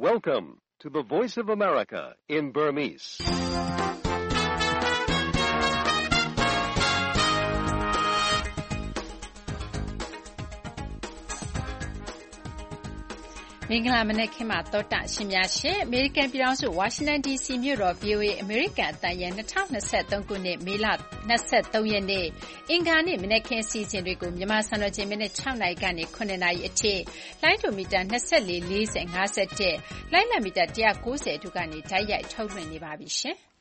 Welcome to the Voice of America in Burmese. ။မင်္ဂလာမနက်ခင်းပါသောတာရှင်များရှင်အမေရိကန်ပြည်ထောင်စုဝါရှင်တန် DC မြို့တော် VOA အမေရိကန်အသံရဲ့2023ခုနှစ်မေလ23ရက်နေ့အင်္ဂါနေ့မနက်ခင်းအစီအစဉ်တွေကိုမြန်မာစံတော်ချိန်မိနစ်6နာရီကနေ9နာရီအထိလိုင်းဒိုမီတာ24 40 51လိုင်းလမီတာ190တို့ကနေဓာတ်ရိုက်ထုတ်လွှင့်နေပါပြီရှင်။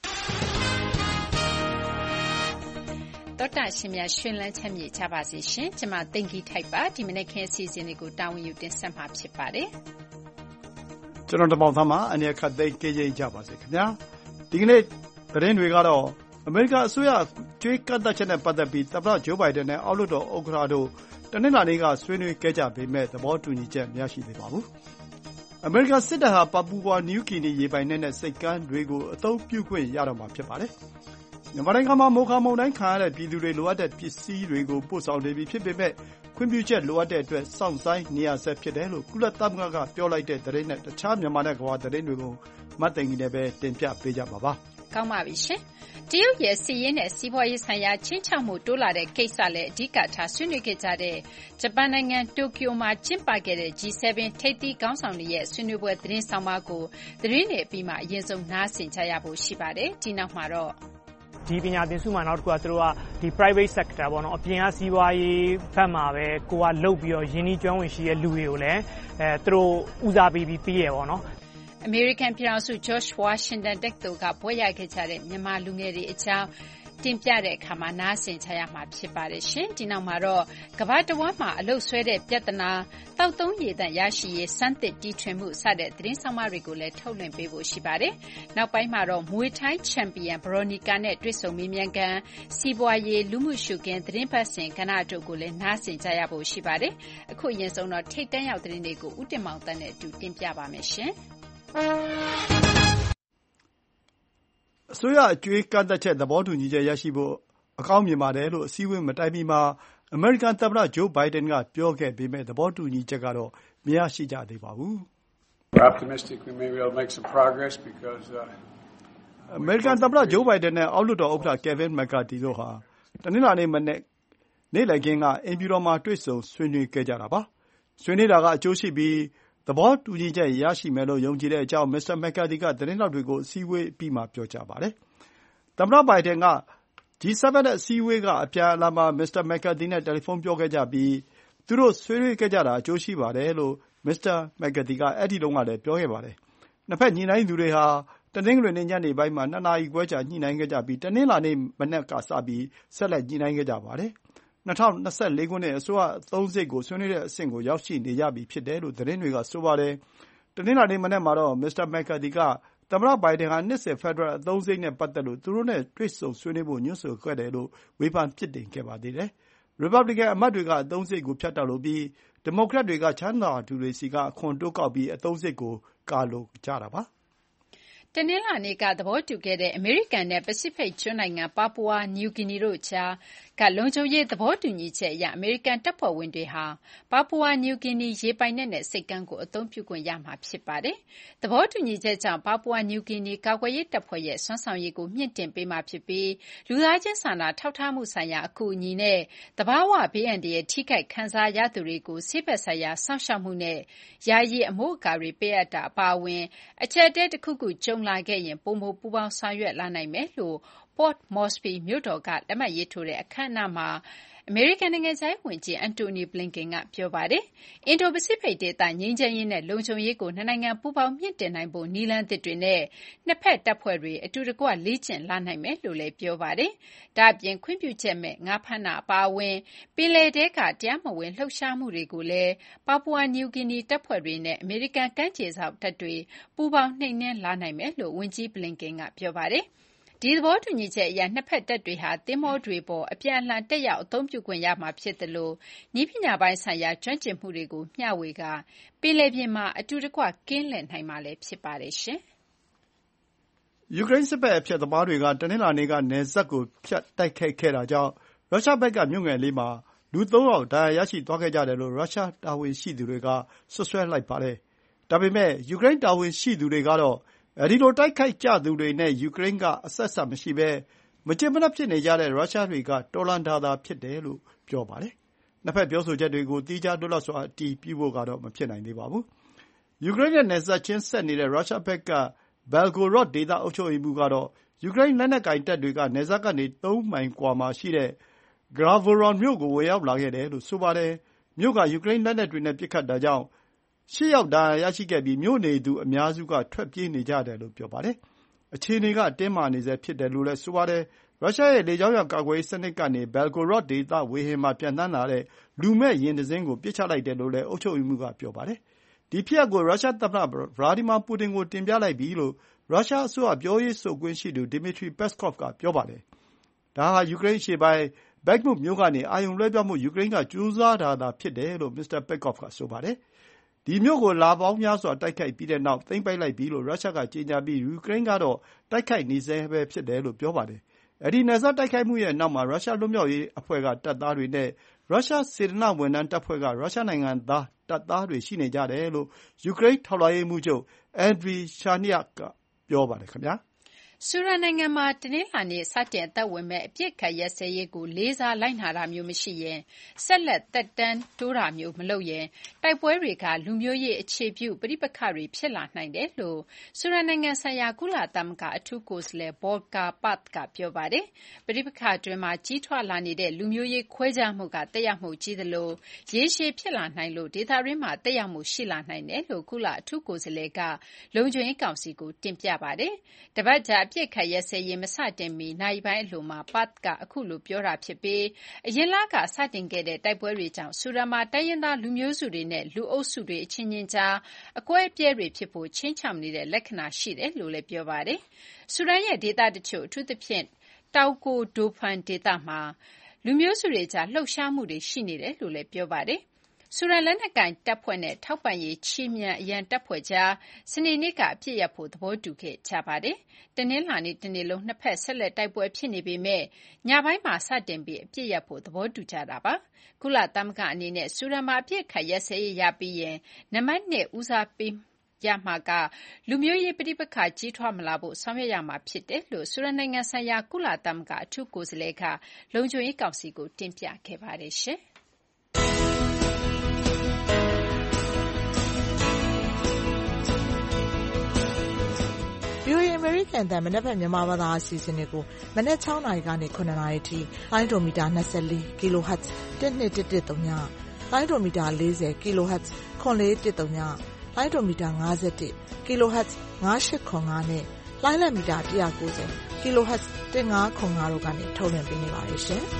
တော်တာရှင်များရှင်လန်းချမ်းမြေကြပါစေရှင်။ကျွန်မသိင်္ဂီထိုက်ပါဒီမနေ့ခင်းအစီအစဉ်လေးကိုတာဝန်ယူတင်ဆက်မှာဖြစ်ပါတယ်။ကျွန်တော်တမောင်သားမှာအနေခတ်သိမ်းကြည်ကြပါစေခင်ဗျာ။ဒီကနေ့သတင်းတွေကတော့အမေရိကန်အစိုးရကျွေးကန့်သတ်ချက်နဲ့ပတ်သက်ပြီးသမ္မတဂျိုးဘိုင်ဒန်နဲ့အောက်လွှတ်တော်ဥက္ကဋ္ဌတို့တနင်္လာနေ့ကဆွေးနွေးခဲ့ကြပေမဲ့သဘောတူညီချက်မရရှိသေးပါဘူး။အမေရိကန်စစ်တပ်ဟာပါပူဝါနယူးဂီနီရေပိုင်နက်နဲ့စိတ်ကမ်းတွေကိုအသုံးပြုခွင့်ရတော့မှာဖြစ်ပါတယ်။မြန်မာနိုင်ငံမှာမိုခါမုန်တိုင်းခံရတဲ့ပြည်သူတွေလိုအပ်တဲ့ပစ္စည်းတွေကိုပို့ဆောင်နေပြီဖြစ်ပေမဲ့ခွင့်ပြုချက်လိုအပ်တဲ့အတွက်စောင့်ဆိုင်းနေရဆဲဖြစ်တယ်လို့ကုလသမဂ္ဂကပြောလိုက်တဲ့သတင်းနဲ့တခြားမြန်မာနဲ့ကမ္ဘာသတင်းတွေကိုမသိင်္ဂီနဲ့ပဲတင်ပြပေးကြပါပါ။ကောင်းပါပြီရှင်။တရုတ်ရဲ့စီးရေးနဲ့စီးပွားရေးဆိုင်ရာချင်းချောက်မှုတိုးလာတဲ့ကိစ္စလည်းအဓိကထားဆွေးနွေးခဲ့ကြတဲ့ဂျပန်နိုင်ငံတိုကျိုမှာကျင်းပခဲ့တဲ့ G7 ထိပ်သီးခေါင်းဆောင်တွေရဲ့ဆွေးနွေးပွဲသတင်းဆောင်မကိုသတင်းတွေအပြီးမှာအရင်ဆုံးနားဆင်ကြရဖို့ရှိပါတယ်။ဒီနောက်မှာတော့ဒီပညာသင်စုမှာနောက်တစ်ခုကသူတို့ကဒီ private sector ပေါ့နော်အပြင်ကစီးပွားရေးဘက်မှာပဲကိုကလုတ်ပြီးတော့ယင်းနှီးကျွမ်းဝင်ရှိတဲ့လူတွေကိုလည်းသူတို့ဦးစားပေးပြီးပေးရပေါ့နော်အမေရိကန်ပြည်ထောင်စု George Washington တက္ကသိုလ်ကဘွဲ့ရခဲ့ကြတဲ့မြန်မာလူငယ်တွေအကြောင်းတင်ပြတဲ့အခါမှာနားဆင်ချရမှာဖြစ်ပါတယ်ရှင်။ဒီနောက်မှာတော့ကမ္ဘာတဝန်းမှာအလုတ်ဆွဲတဲ့ပြဿနာတောက်သုံးရည်တန့်ရရှိရေးစမ်းသစ်တီထွင်မှုစတဲ့သတင်းဆောင်မတွေကိုလည်းထုတ်လွှင့်ပေးဖို့ရှိပါတယ်။နောက်ပိုင်းမှာတော့မွေထိုင်းချန်ပီယံဘရိုနီကာနဲ့တွေ့ဆုံမေးမြန်းခန်းစီးပွားရေးလူမှုရှုခင်းသတင်းပတ်စဉ်ကဏ္ဍတို့ကိုလည်းနားဆင်ကြရဖို့ရှိပါတယ်။အခုအရင်ဆုံးတော့ထိတ်တန့်ရောက်သတင်းတွေကိုဦးတင်မောင်တန်းနဲ့အတူတင်ပြပါမယ်ရှင်။အစိုးရအကျွေးကန့်သတ်ချက်သဘောတူညီချက်ရရှိဖို့အကောင်းမြင်ပါတယ်လို့အစည်းအဝေးမတိုင်မီမှာအမေရိကန်သမ္မတဂျိုးဘိုင်ဒန်ကပြောခဲ့ပေမဲ့သဘောတူညီချက်ကတော့မရရှိကြသေးပါဘူး။အမေရိကန်သမ္မတဂျိုးဘိုင်ဒန်နဲ့အောက်လွှတ်တော်ဥက္ကဋ္ဌကယ်ဗင်မက်ကာတီတို့ဟာတနင်္လာနေ့မနက်နေ့လည်ခင်းကအိမ်ဖြူတော်မှာတွေ့ဆုံဆွေးနွေးခဲ့ကြတာပါ။ဆွေးနွေးတာကအကျိုးရှိပြီးသဘောတူညီချက်ရရှိမယ်လို့ယုံကြည်တဲ့အကြောင်းမစ္စတာမက်ကာတီကသတင်းထောက်တွေကိုအစည်းအဝေးအပြီးမှာပြောကြားပါတယ်။သမ္မတဘိုင်ဒန်က G7 နဲ့အစည်းအဝေးကအပြန်အလှန်မှာမစ္စတာမက်ကာတီနဲ့တယ်လီဖုန်းပြောခဲ့ကြပြီးသူတို့ဆွေးနွေးခဲ့ကြတာအကျိုးရှိပါတယ်လို့မစ္စတာမက်ကာတီကအဲ့ဒီတုန်းကလည်းပြောခဲ့ပါတယ်။နှစ်ဖက်ညှိနှိုင်းသူတွေဟာတနင်္ဂနွေနေ့ညနေပိုင်းမှာ2 နာရီခွဲကြာညှိနှိုင်းခဲ့ကြပြီးတနင်္လာနေ့မနက်ကစပြီးဆက်လက်ညှိနှိုင်းခဲ့ကြပါတယ်။2024 ခုနှစ်အစိုးရအသုံးစရိတ်ကိုဆွေးနွေးတဲ့အဆင့်ကိုရောက်ရှိနေကြပြီဖြစ်တယ်လို့သတင်းတွေကဆိုပါတယ်။တနင်္လာနေ့မနက်မှာတော့မစ္စတာမက်ကာတီကသမ္မတဘိုင်ဒန်ဟာနှစ်စဉ်ဖက်ဒရယ်အသုံးစရိတ်နဲ့ပတ်သက်လို့သူတို့နဲ့တွေ့ဆုံဆွေးနွေးဖို့ညွှန်ဆိုခဲ့တယ်လို့ဝေဖန်ပြစ်တင်ခဲ့ပါသေးတယ်။ရီပတ်ဘလီကန်အမတ်တွေကအသုံးစရိတ်ကိုဖြတ်တောက်လိုပြီးဒီမိုကရက်တွေကချမ်းသာသူတွေဆီကအခွန်တိုးကောက်ပြီးအသုံးစရိတ်ကိုကာလိုကြတာပါ။တနင်္လာနေ့ကသဘောတူခဲ့တဲ့အမေရိကန်နဲ့ပစိဖိတ်ကျွန်းနိုင်ငံပါပူဝါနယူးဂီနီတို့ကြားကလုံခြုံရေးသဘောတူညီချက်အရအမေရိကန်တပ်ဖွဲ့ဝင်တွေဟာပါပူဝါနယူးဂီနီရေပိုင်နက်နဲ့စိတ်ကမ်းကိုအသုံးပြုခွင့်ရမှာဖြစ်ပါတယ်။သဘောတူညီချက်ကြောင့်ပါပူဝါနယူးဂီနီကာကွယ်ရေးတပ်ဖွဲ့ရဲ့စွမ်းဆောင်ရည်ကိုမြင့်တင်ပေးမှာဖြစ်ပြီးလူသားချင်းစာနာထောက်ထားမှုဆိုင်ရာအကူအညီနဲ့သဘာဝဘေးအန္တရာယ်ထိခိုက်ခံစားရသူတွေကိုဆေးဘက်ဆိုင်ရာစောင့်ရှောက်မှုနဲ့ယာယီအမိုးအကာတွေပေးအပ်တာအပါအဝင်အချက်အတဲတစ်ခုခုကြုံလာခဲ့ရင်ပိုမိုပူးပေါင်းဆောင်ရွက်လာနိုင်မယ်လို့ Port Moresby မြို့တော်ကလက်မှတ်ရေးထိုးတဲ့အခမ်းအနားမှာအမေရိကန်နိုင်ငံခြားရေးဝန်ကြီးအန်တိုနီဘလင်ကန်ကပြောပါတယ်။အင်ဒိုပစိဖိတ်ဒေသငြိမ်းချမ်းရေးနဲ့လုံခြုံရေးကိုနှစ်နိုင်ငံပူးပေါင်းမြှင့်တင်နိုင်ဖို့နည်းလမ်းသစ်တွေနဲ့နှစ်ဖက်တပ်ဖွဲ့တွေအတူတကွလေ့ကျင့်လာနိုင်မယ်လို့လည်းပြောပါတယ်။ဒါ့အပြင်ခွင့်ပြုချက်မဲ့ငါးဖမ်းတာအပါအဝင်ပင်လယ်ထဲကတရားမဝင်လှုပ်ရှားမှုတွေကိုလည်းပါပူဝါနယူးဂီနီတပ်ဖွဲ့တွေနဲ့အမေရိကန်ကမ်းခြေစောင့်တပ်တွေပူးပေါင်းနှိမ်နင်းလာနိုင်မယ်လို့ဝန်ကြီးဘလင်ကန်ကပြောပါတယ်။ဒီသဘောတူညီချက်အရနှစ်ဖက်တပ်တွေဟာသင်္ဘောတွေပေါ်အပြန်အလှန်တက်ရောက်အသုံးပြုခွင့်ရမှာဖြစ်သလိုနည်းပညာပိုင်းဆိုင်ရာကျွမ်းကျင်မှုတွေကိုမျှဝေကာပင်လယ်ပြင်မှာအတူတကွကင်းလှည့်နိုင်မှာလည်းဖြစ်ပါတယ်ရှင်။ယူကရိန်းစစ်ဘက်အဖျက်သမားတွေကတနင်္လာနေ့ကနယ်စပ်ကိုဖြတ်တိုက်ခိုက်ခဲ့တာကြောင့်ရုရှားဘက်ကမြို့ငယ်လေးမှာလူ3ယောက်ဒဏ်ရာရရှိသွားခဲ့ကြတယ်လို့ရုရှားတာဝန်ရှိသူတွေကစွပ်စွဲလိုက်ပါတယ်။ဒါပေမဲ့ယူကရိန်းတာဝန်ရှိသူတွေကတော့အဲဒီလိုတိုက်ခိုက်ကြသူတွေနဲ့ယူကရိန်းကအဆက်အစပ်မရှိဘဲမကျေမနပ်ဖြစ်နေကြတဲ့ရုရှားတွေကတော်လှန်တာသာဖြစ်တယ်လို့ပြောပါတယ်။နှစ်ဘက်ပြောဆိုချက်တွေကိုသီးခြားလွတ်လပ်စွာအတည်ပြုဖို့ကတော့မဖြစ်နိုင်သေးပါဘူး။ယူကရိန်းနဲ့နယ်စပ်ချင်းဆက်နေတဲ့ရုရှားဘက်က Belgorod ဒေသအုပ်ချုပ်ရေးမှူးကတော့ယူကရိန်းလက်နက်ကိုင်တပ်တွေကနယ်စပ်ကနေ3 မိုင်ကွာမှာရှိတဲ့ Gravoron မြို့ကိုဝင်ရောက်လာခဲ့တယ်လို့ဆိုပါတယ်။မြို့ကယူကရိန်းလက်နက်တွေနဲ့ပစ်ခတ်တာကြောင့်8 ယောက်ဒဏ်ရာရရှိခဲ့ပြီးမြို့နေသူအများစုကထွက်ပြေးနေကြတယ်လို့ပြောပါတယ်။အခြေအနေကတင်းမာနေဆဲဖြစ်တယ်လို့လည်းဆိုပါတယ်။ရုရှားရဲ့လေကြောင်းရန်ကာကွယ်ရေးစနစ်ကနေ Belgorod ဒေသဝေဟင်မှာပျံသန်းလာတဲ့လူမဲ့ယာဉ်တစင်းကိုပစ်ချလိုက်တယ်လို့လည်းအုပ်ချုပ်ရေးမှူးကပြောပါတယ်။ဒီဖြစ်ရပ်ကိုရုရှားသမ္မတ Vladimir Putin ကိုတင်ပြလိုက်ပြီလို့ရုရှားအစိုးရပြောရေးဆိုခွင့်ရှိသူ Dmitry Peskov ကပြောပါတယ်။ဒါဟာယူကရိန်းအရှေ့ပိုင်း Bakhmut မြို့ကနေအာရုံလွှဲပြောင်းဖို့ယူကရိန်းကကြိုးစားတာသာဖြစ်တယ်လို့ မစ္စတာ Peskov ကဆိုပါတယ်။ဒီမြို့ကိုလပေါင်းများစွာတိုက်ခိုက်ပြီးတဲ့နောက်သိမ်းပိုက်လိုက်ပြီလို့ရုရှားကကြေညာပြီးယူကရိန်းကတော့တိုက်ခိုက်နေဆဲပဲဖြစ်တယ်လို့ပြောပါတယ်။အဲဒီနယ်စပ်တိုက်ခိုက်မှုရဲ့နောက်မှာရုရှားလွတ်မြောက်ရေးအဖွဲ့ကတပ်သားတွေနဲ့ရုရှားစေတနာ့ဝန်ထမ်းတပ်ဖွဲ့ကရုရှားနိုင်ငံသားတပ်သားတွေရှိနေကြတယ်လို့ယူကရိန်းထောက်လှမ်းရေးမှူးချုပ် Andriy Sychnyak ကပြောပါတယ်ခင်ဗျာ။ဆူဒန်နိုင်ငံမှာတနင်္လာနေ့စတင်အသက်ဝင်မယ့်အပစ်အခတ်ရပ်စဲရေးကိုလေးစားလိုက်နာတာမျိုးမရှိရင်ဆက်လက်သက်တမ်းတိုးတာမျိုးမလုပ်ရင်တိုက်ပွဲတွေကလူမျိုးရေးအခြေပြုပဋိပက္ခတွေဖြစ်လာနိုင်တယ်လို့ဆူဒန်နိုင်ငံဆိုင်ရာကုလသမဂ္ဂအထူးကိုယ်စားလှယ် Volker Perthes ကပြောပါတယ်။ပဋိပက္ခအတွင်းမှာကြီးထွားလာနေတဲ့လူမျိုးရေးခွဲခြားမှုကသက်ရောက်မှုကြီးသလိုရေရှည်ဖြစ်လာနိုင်လို့ဒေသတွင်းမှာသက်ရောက်မှုရှိလာနိုင်တယ်လို့ကုလအထူးကိုယ်စားလှယ်ကလုံခြုံရေးကောင်စီကိုတင်ပြပါတယ်။တပတ်ကြာအပစ်အခတ်ရပ်စဲရေးမစတင်မီနာရီပိုင်းအလိုမှာPerthesကအခုလိုပြောတာဖြစ်ပြီးအရင်လကစတင်ခဲ့တဲ့တိုက်ပွဲတွေကြောင့်ဆူဒန်မှာတိုင်းရင်းသားလူမျိုးစုတွေနဲ့လူအုပ်စုတွေအချင်းချင်းကြားအကွဲအပြဲတွေဖြစ်ဖို့ခြိမ်းခြောက်နေတဲ့လက္ခဏာရှိတယ်လို့လည်းပြောပါတယ်။ဆူဒန်ရဲ့ဒေသတချို့အထူးသဖြင့်တောင်ကိုဒိုဖန်ဒေသမှာလူမျိုးစုတွေကြားလှုပ်ရှားမှုတွေရှိနေတယ်လို့လည်းပြောပါတယ်။ဆူဒန်လက်နက်ကိုင်တပ်ဖွဲ့နဲ့ထောက်ပံ့ရေးခြေမြန်အရန်တပ်ဖွဲ့ကြားစနေနေ့ကအပစ်ရပ်ဖို့သဘောတူခဲ့ကြပါတယ်။တနင်္လာနေ့တနေ့လုံးနှစ်ဖက်ဆက်လက်တိုက်ပွဲဖြစ်နေပေမဲ့ညပိုင်းမှာစတင်ပြီးအပစ်ရပ်ဖို့သဘောတူကြတာပါ။ကုလသမဂ္ဂအနေနဲ့ဆူဒန်မှာအပစ်အခတ်ရပ်စဲရေးရပြီးရင်နံပါတ်2ဦးစားပေးရမှာကလူမျိုးရေးပဋိပက္ခကြီးထွားမလာဖို့ဆောင်ရွက်ရမှာဖြစ်တယ်လို့ဆူဒန်နိုင်ငံဆိုင်ရာကုလသမဂ္ဂအထူးကိုယ်စားလှယ်ကလုံခြုံရေးကောင်စီကိုတင်ပြခဲ့ပါတယ်ရှင်။ VOA အမေရိကန်အသံမနက်ဖြန်မြန်မာဘာသာအစီအစဉ်တွေကိုမနက်6နာရီကနေ9နာရီထိလိုင်းဒိုမီတာ24 kHz 1213ညလိုင်းဒိုမီတာ40 kHz 9413ညလိုင်းဒိုမီတာ51 kHz 9805နဲ့လိုင်းလက်မီတာ190 kHz 1505တို့ကနေထုတ်လွှင့်ပေးနေပါတယ်ရှင်။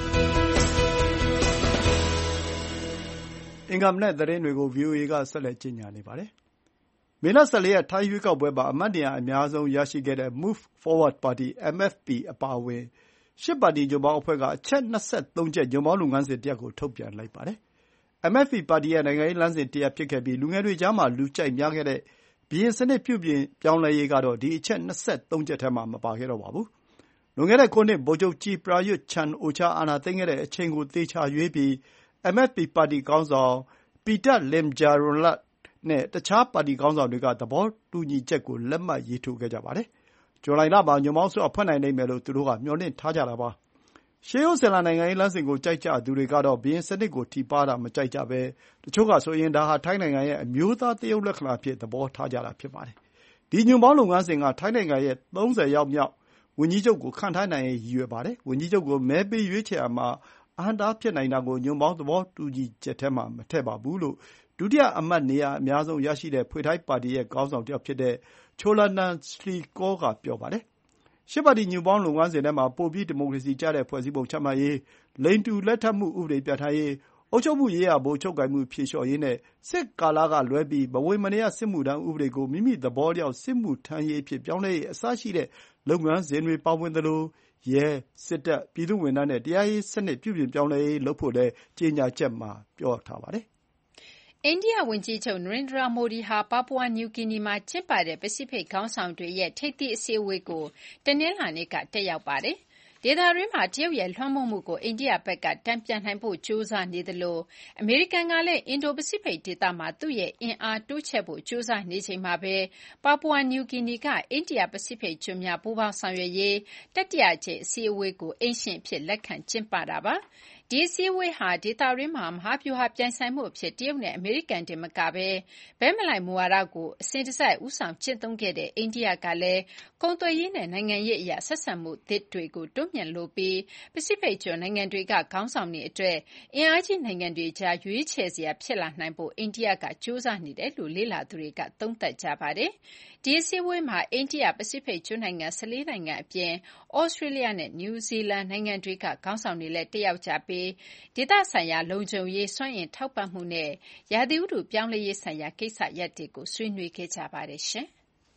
အင်္ဂါမနက်သတင်းတွေကို VOA ကဆက်လက်ကြီးညာနေပါတယ်။မေလ14ရက်ထိုင်းရွေးကောက်ပွဲမှာအမတ်နေရာအများဆုံးရရှိခဲ့တဲ့ Move Forward Party MFP အပါအဝင်8ပါတီညွန့်ပေါင်းအဖွဲ့ကအချက်23ချက်ညွန့်ပေါင်းလုပ်ငန်းစဉ်တရပ်ကိုထုတ်ပြန်လိုက်ပါတယ်။ MFP ပါတီရဲ့နိုင်ငံရေးလမ်းစဉ်တရပ်ဖြစ်ခဲ့ပြီးလူငယ်တွေကြားမှာလူကြိုက်များခဲ့တဲ့ဘုရင်စနစ်ပြုပြင်ပြောင်းလဲရေးကတော့ဒီအချက်23ချက်ထဲမှာမပါခဲ့တော့ပါဘူး။လွန်ခဲ့တဲ့9နှစ်ဗိုလ်ချုပ်ကြီး Prayut Chan-o-cha အာဏာသိမ်းခဲ့တဲ့အချိန်ကိုသေချာရွေးပြီး MFP ပါတီခေါင်းဆောင် Pita Limjaroenrat နဲ့တခြားပါတီခေါင်းဆောင်တွေကသဘောတူညီချက်ကိုလက်မှတ်ရေးထိုးခဲ့ကြပါတယ်။ဇူလိုင်လမှာညွန့်ပေါင်းအစိုးရဖွဲ့နိုင်လိမ့်မယ်လို့သူတို့ကမျှော်လင့်ထားကြတာပါ။ရှေးရိုးစဉ်လာနိုင်ငံရေးလမ်းစဉ်ကိုကြိုက်ကြသူတွေကတော့ဘုရင်စနစ်ကိုထိပါးတာမကြိုက်ကြဘဲတချို့ကဆိုရင်ဒါဟာထိုင်းနိုင်ငံရဲ့အမျိုးသားသရုပ်လက္ခဏာအဖြစ်သဘောထားကြတာဖြစ်ပါတယ်။ဒီညွန့်ပေါင်းလုပ်ငန်းစဉ်ကထိုင်းနိုင်ငံရဲ့30ယောက်မြောက်ဝန်ကြီးချုပ်ကိုခန့်ထားနိုင်ရေးရည်ရွယ်ပါတယ်။ဝန်ကြီးချုပ်ကိုမဲပေးရွေးချယ်ရာမှာအဟန့်အတားဖြစ်နိုင်တာကိုညွန့်ပေါင်းသဘောတူညီချက်ထဲမှာမထည့်ပါဘူးလို့ဒုတိယအမတ်နေရာအများဆုံးရရှိတဲ့ဖွေထိုင်းပါတီရဲ့ခေါင်းဆောင်တယောက်ဖြစ်တဲ့ Cholanan Srithakur ကပြောပါတယ်။8ပါတီညွန့်ပေါင်းလုပ်ငန်းစဉ်ထဲမှာပိုပြီးဒီမိုကရေစီကျတဲ့ဖွဲ့စည်းပုံချမှတ်ရေး၊လိင်တူလက်ထပ်မှုဥပဒေပြဋ္ဌာန်းရေး၊အုပ်ချုပ်မှုရေးရာဘုတ်ချုပ်ကိုင်မှုဖြေလျှော့ရေးနဲ့စစ်ကာလကလွဲပြီးမဝေမနေရစစ်မှုထမ်းဥပဒေကိုမိမိသဘောအလျောက်စစ်မှုထမ်းရေးအဖြစ်ပြောင်းလဲရေးအစရှိတဲ့လုပ်ငန်းစဉ်တွေပါဝင်သလိုရဲ၊စစ်တပ်၊ပြည်သူ့ဝန်ထမ်းနဲ့တရားရေးစနစ်ပြုပြင်ပြောင်းလဲရေးလုပ်ဖို့လည်းကြေညာချက်မှာပြောထားပါတယ်။အိန္ဒိယဝန်ကြီးချုပ်နရိန္ဒရာမိုဒီဟာပါပူဝါနယူဂီနီမှာကျင်းပတဲ့ပစိဖိတ်ခေါင်းဆောင်တွေရဲ့ထိပ်သီးအစည်းအဝေးကိုတနင်္လာနေ့ကတက်ရောက်ပါတယ်။ဒေသတွင်းမှာတရုတ်ရဲ့လွှမ်းမိုးမှုကိုအိန္ဒိယဘက်ကတန်ပြန်နိုင်ဖို့ကြိုးစားနေသလိုအမေရိကန်ကလည်းအင်ဒိုပစိဖိတ်ဒေသမှာသူ့ရဲ့အင်အားတိုးချဲ့ဖို့ကြိုးစားနေချိန်မှာပဲပါပူဝါနယူးဂီနီကအိန္ဒိယပစိဖိတ်ကျွန်းများပူးပေါင်းဆောင်ရွက်ရေးတတိယအကြိမ်အစည်းအဝေးကိုအိမ်ရှင်အဖြစ်လက်ခံကျင်းပတာပါဒီအစည်းအဝေးဟာဒေသတွင်းမှာမဟာဗျူဟာပြိုင်ဆိုင်မှုအဖြစ်တရုတ်နဲ့အမေရိကန်တင်မကပဲဘဲမလိုက်မူဝါဒကိုအစဉ်တစိုက်ဦးဆောင်ကျင့်သုံးခဲ့တဲ့အိန္ဒိယကလည်းကုန်သွယ်ရေးနဲ့နိုင်ငံရေးအရာဆက်ဆံမှုသစ်တွေကိုတိုးမြှင့်လိုပြီးပစိဖိတ်ကျွန်းနိုင်ငံတွေကခေါင်းဆောင်တွေအတွက်အင်အားကြီးနိုင်ငံတွေကြားရွေးချယ်စရာဖြစ်လာနိုင်ဖို့အိန္ဒိယကကြိုးစားနေတယ်လို့လေ့လာသူတွေကသုံးသပ်ကြပါတယ်ဒီအစည်းအဝေးမှာအိန္ဒိယပစိဖိတ်ကျွန်းနိုင်ငံ14နိုင်ငံအပြင်ဩစတြေးလျနဲ့နယူးဇီလန်နိုင်ငံတွေကခေါင်းဆောင်တွေလည်းတက်ရောက်ကြပြီးဒေသဆိုင်ရာလုံခြုံရေးစွမ်းအင်ထောက်ပံ့မှုနဲ့ရာသီဥတုပြောင်းလဲရေးဆိုင်ရာကိစ္စရပ်တွေကိုဆွေးနွေးခဲ့ကြပါတယ်ရှင်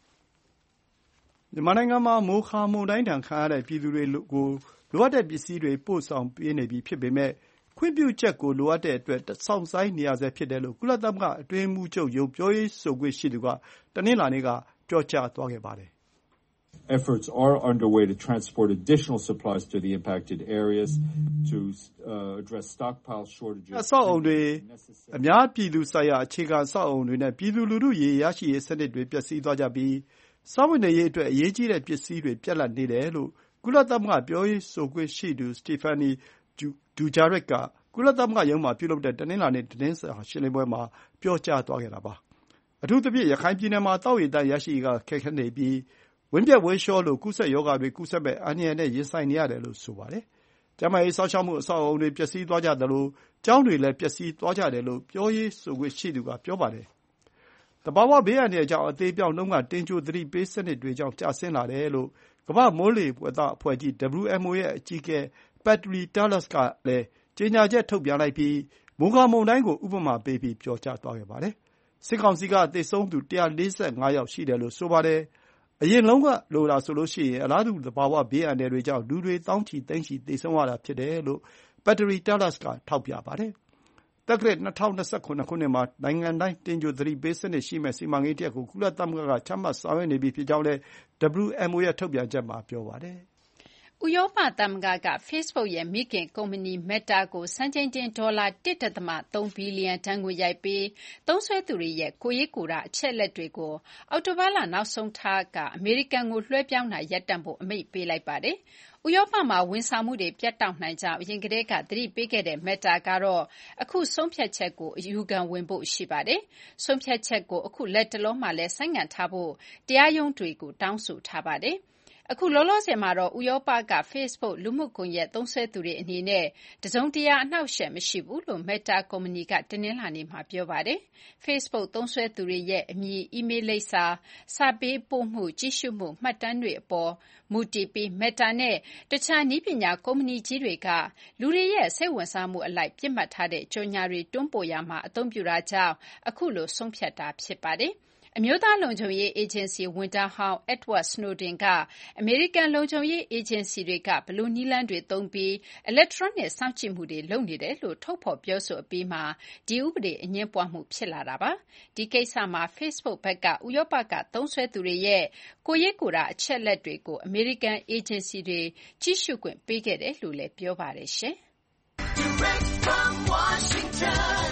မြန်မာနိုင်ငံမှာမိုခါမုန်တိုင်းဒဏ်ခံရတဲ့ပြည်သူတွေကိုလိုအပ်တဲ့ပစ္စည်းတွေပို့ဆောင်ပေးနေပြီဖြစ်ပေမဲ့ခွင့်ပြုချက်ကိုလိုအပ်တဲ့အတွက်စောင့်ဆိုင်းနေရဆဲဖြစ်တယ်လို့ကုလသမဂ္ဂအတွင်းရေးမှူးချုပ်ရုံးပြောရေးဆိုခွင့်ရှိသူကတနင်္လာနေ့ကပြောကြားသွားခဲ့ပါတယ် Efforts are underway to transport additional supplies to the impacted areas to address stockpile shortages. အဆောက်အုံတွေအများပြည်သူဆိုင်ရာအခြေခံအဆောက်အုံတွေနဲ့ပြည်သူလူထုရေရရှိရေးစနစ်တွေပျက်စီးသွားကြပြီးစားဝတ်နေရေးအတွက်အရေးကြီးတဲ့ပစ္စည်းတွေပြတ်လတ်နေတယ်လို့ကုလသမဂ္ဂပြောရေးဆိုခွင့်ရှိသူစတီဖာနီဒူဂျာရက်ကကုလသမဂ္ဂရုံးမှာပြုလုပ်တဲ့တနင်္လာနေ့သတင်းစာရှင်းလင်းပွဲမှာပြောကြားသွားခဲ့တာပါအထူးသဖြင့်ရခိုင်ပြည်နယ်မှာသောက်ရေသန့်ရရှိရေးကခက်ခဲနေပြီးဝမ်းပျက်ဝမ်းလျှောလိုကူးစက်ရောဂါတွေကူးစက်မဲ့အန္တရာယ်နဲ့ရင်ဆိုင်နေရတယ်လို့ဆိုပါတယ်။ကျန်းမာရေးစောင့်ရှောက်မှုအဆောက်အအုံတွေပျက်စီးသွားကြသလိုကျောင်းတွေလည်းပျက်စီးသွားကြတယ်လို့ပြောရေးဆိုခွင့်ရှိသူကပြောပါတယ်။သဘာဝဘေးအန္တရာယ်ကြောင့်အသေးပြောင်းနှုန်းကတင်ကြိုသတိပေးစနစ်တွေကြောင့်ကျဆင်းလာတယ်လို့ကမ္ဘာ့မိုးလေဝသအဖွဲ့ကြီး WMO ရဲ့အကြီးအကဲ Petri Tarlas ကလည်းကြေညာချက်ထုတ်ပြန်လိုက်ပြီးမိုခါမုန်တိုင်းကိုဥပမာပေးပြီးပြောကြားသွားခဲ့ပါတယ်။စစ်ကောင်စီကသေဆုံးသူ145ယောက်ရှိတယ်လို့ဆိုပါတယ်။အရင်လုံးကလိုတာဆိုလို့ရှိရင်အလားတူသဘာဝဘေးအန္တရာယ်တွေကြောင့်လူတွေသောင်းချီသိန်းချီသေဆုံးရတာဖြစ်တယ်လို့ Petri Tarlas ကထောက်ပြပါတယ်။တက္ကရာ2029ခုနှစ်မှာနိုင်ငံတိုင်းတင်ကြိုသတိပေးစနစ်ရှိမဲ့စီမံကိန်းတစ်ရပ်ကိုကုလသမဂ္ဂကချမှတ်ဆောင်ရွက်နေပြီဖြစ်ကြောင်းလည်း WMO ရဲ့ထုတ်ပြန်ချက်မှာပြောပါတယ်။ဥရောပသမဂ္ဂက Facebook ရဲ့မိခင်ကုမ္ပဏီ Meta ကိုစံချိန်တင်ဒေါ်လာ 1.3 ဘီလီယံတန်ကိုရိုက်ပြီးသုံးစွဲသူတွေရဲ့ကိုယ်ရေးကိုယ်တာအချက်အလက်တွေကိုအောက်တိုဘာလနောက်ဆုံးထားကအမေရိကန်ကိုလွှဲပြောင်းတာရပ်တန့်ဖို့အမိန့်ပေးလိုက်ပါတယ်။ဥရောပမှာဝန်ဆောင်မှုတွေပြတ်တောက်နိုင်ကြောင်းအရင်ကတည်းကသတိပေးခဲ့တဲ့ Meta ကတော့အခုဆုံးဖြတ်ချက်ကိုအယူခံဝင်ဖို့ရှိပါတယ်။ဆုံးဖြတ်ချက်ကိုအခုလက်တလုံးမှာလည်းဆိုင်းငံ့ထားဖို့တရားရုံးတွေကိုတောင်းဆိုထားပါတယ်။အခုလောလောဆယ်မှာတော့ဥရောပက Facebook လူမှုကွန်ရက်သုံးစွဲသူတွေအနေနဲ့တစုံတရာအနှောက်အယှက်မရှိဘူးလို့ Meta ကုမ္ပဏီကတနင်္လာနေ့မှာပြောပါတယ်။ Facebook သုံးစွဲသူတွေရဲ့အမည်၊အီးမေးလ်လိပ်စာ၊စာပေးပို့မှု၊ကြည့်ရှုမှုမှတ်တမ်းတွေအပေါ်မူတည်ပြီး Meta နဲ့တခြားနည်းပညာကုမ္ပဏီကြီးတွေကလူတွေရဲ့စိတ်ဝင်စားမှုအလိုက်ပစ်မှတ်ထားတဲ့ကြော်ငြာတွေတွန်းပို့ရာမှာအသုံးပြုတာကြောင့်အခုလိုဆုံးဖြတ်တာဖြစ်ပါတယ်။အမျိုးသားလုံခြုံရေးအေဂျင်စီဝန်ထမ်းဟောင်း Edward Snowden ကအမေရိကန်လုံခြုံရေးအေဂျင်စီတွေကဘယ်လိုနည်းလမ်းတွေသုံးပြီးအီလက်ထရောနစ်စောင့်ကြည့်မှုတွေလုပ်နေတယ်လို့ထုတ်ဖော်ပြောဆိုအပြီးမှာဒီဥပဒေအငြင်းပွားမှုဖြစ်လာတာပါ။ဒီကိစ္စမှာ Facebook ဘက်ကဥရောပကသုံးစွဲသူတွေရဲ့ကိုယ်ရေးကိုယ်တာအချက်အလက်တွေကိုအမေရိကန်အေဂျင်စီတွေကြည့်ရှုခွင့်ပေးခဲ့တယ်လို့လည်းပြောပါတယ်ရှင်။ Direct from Washington,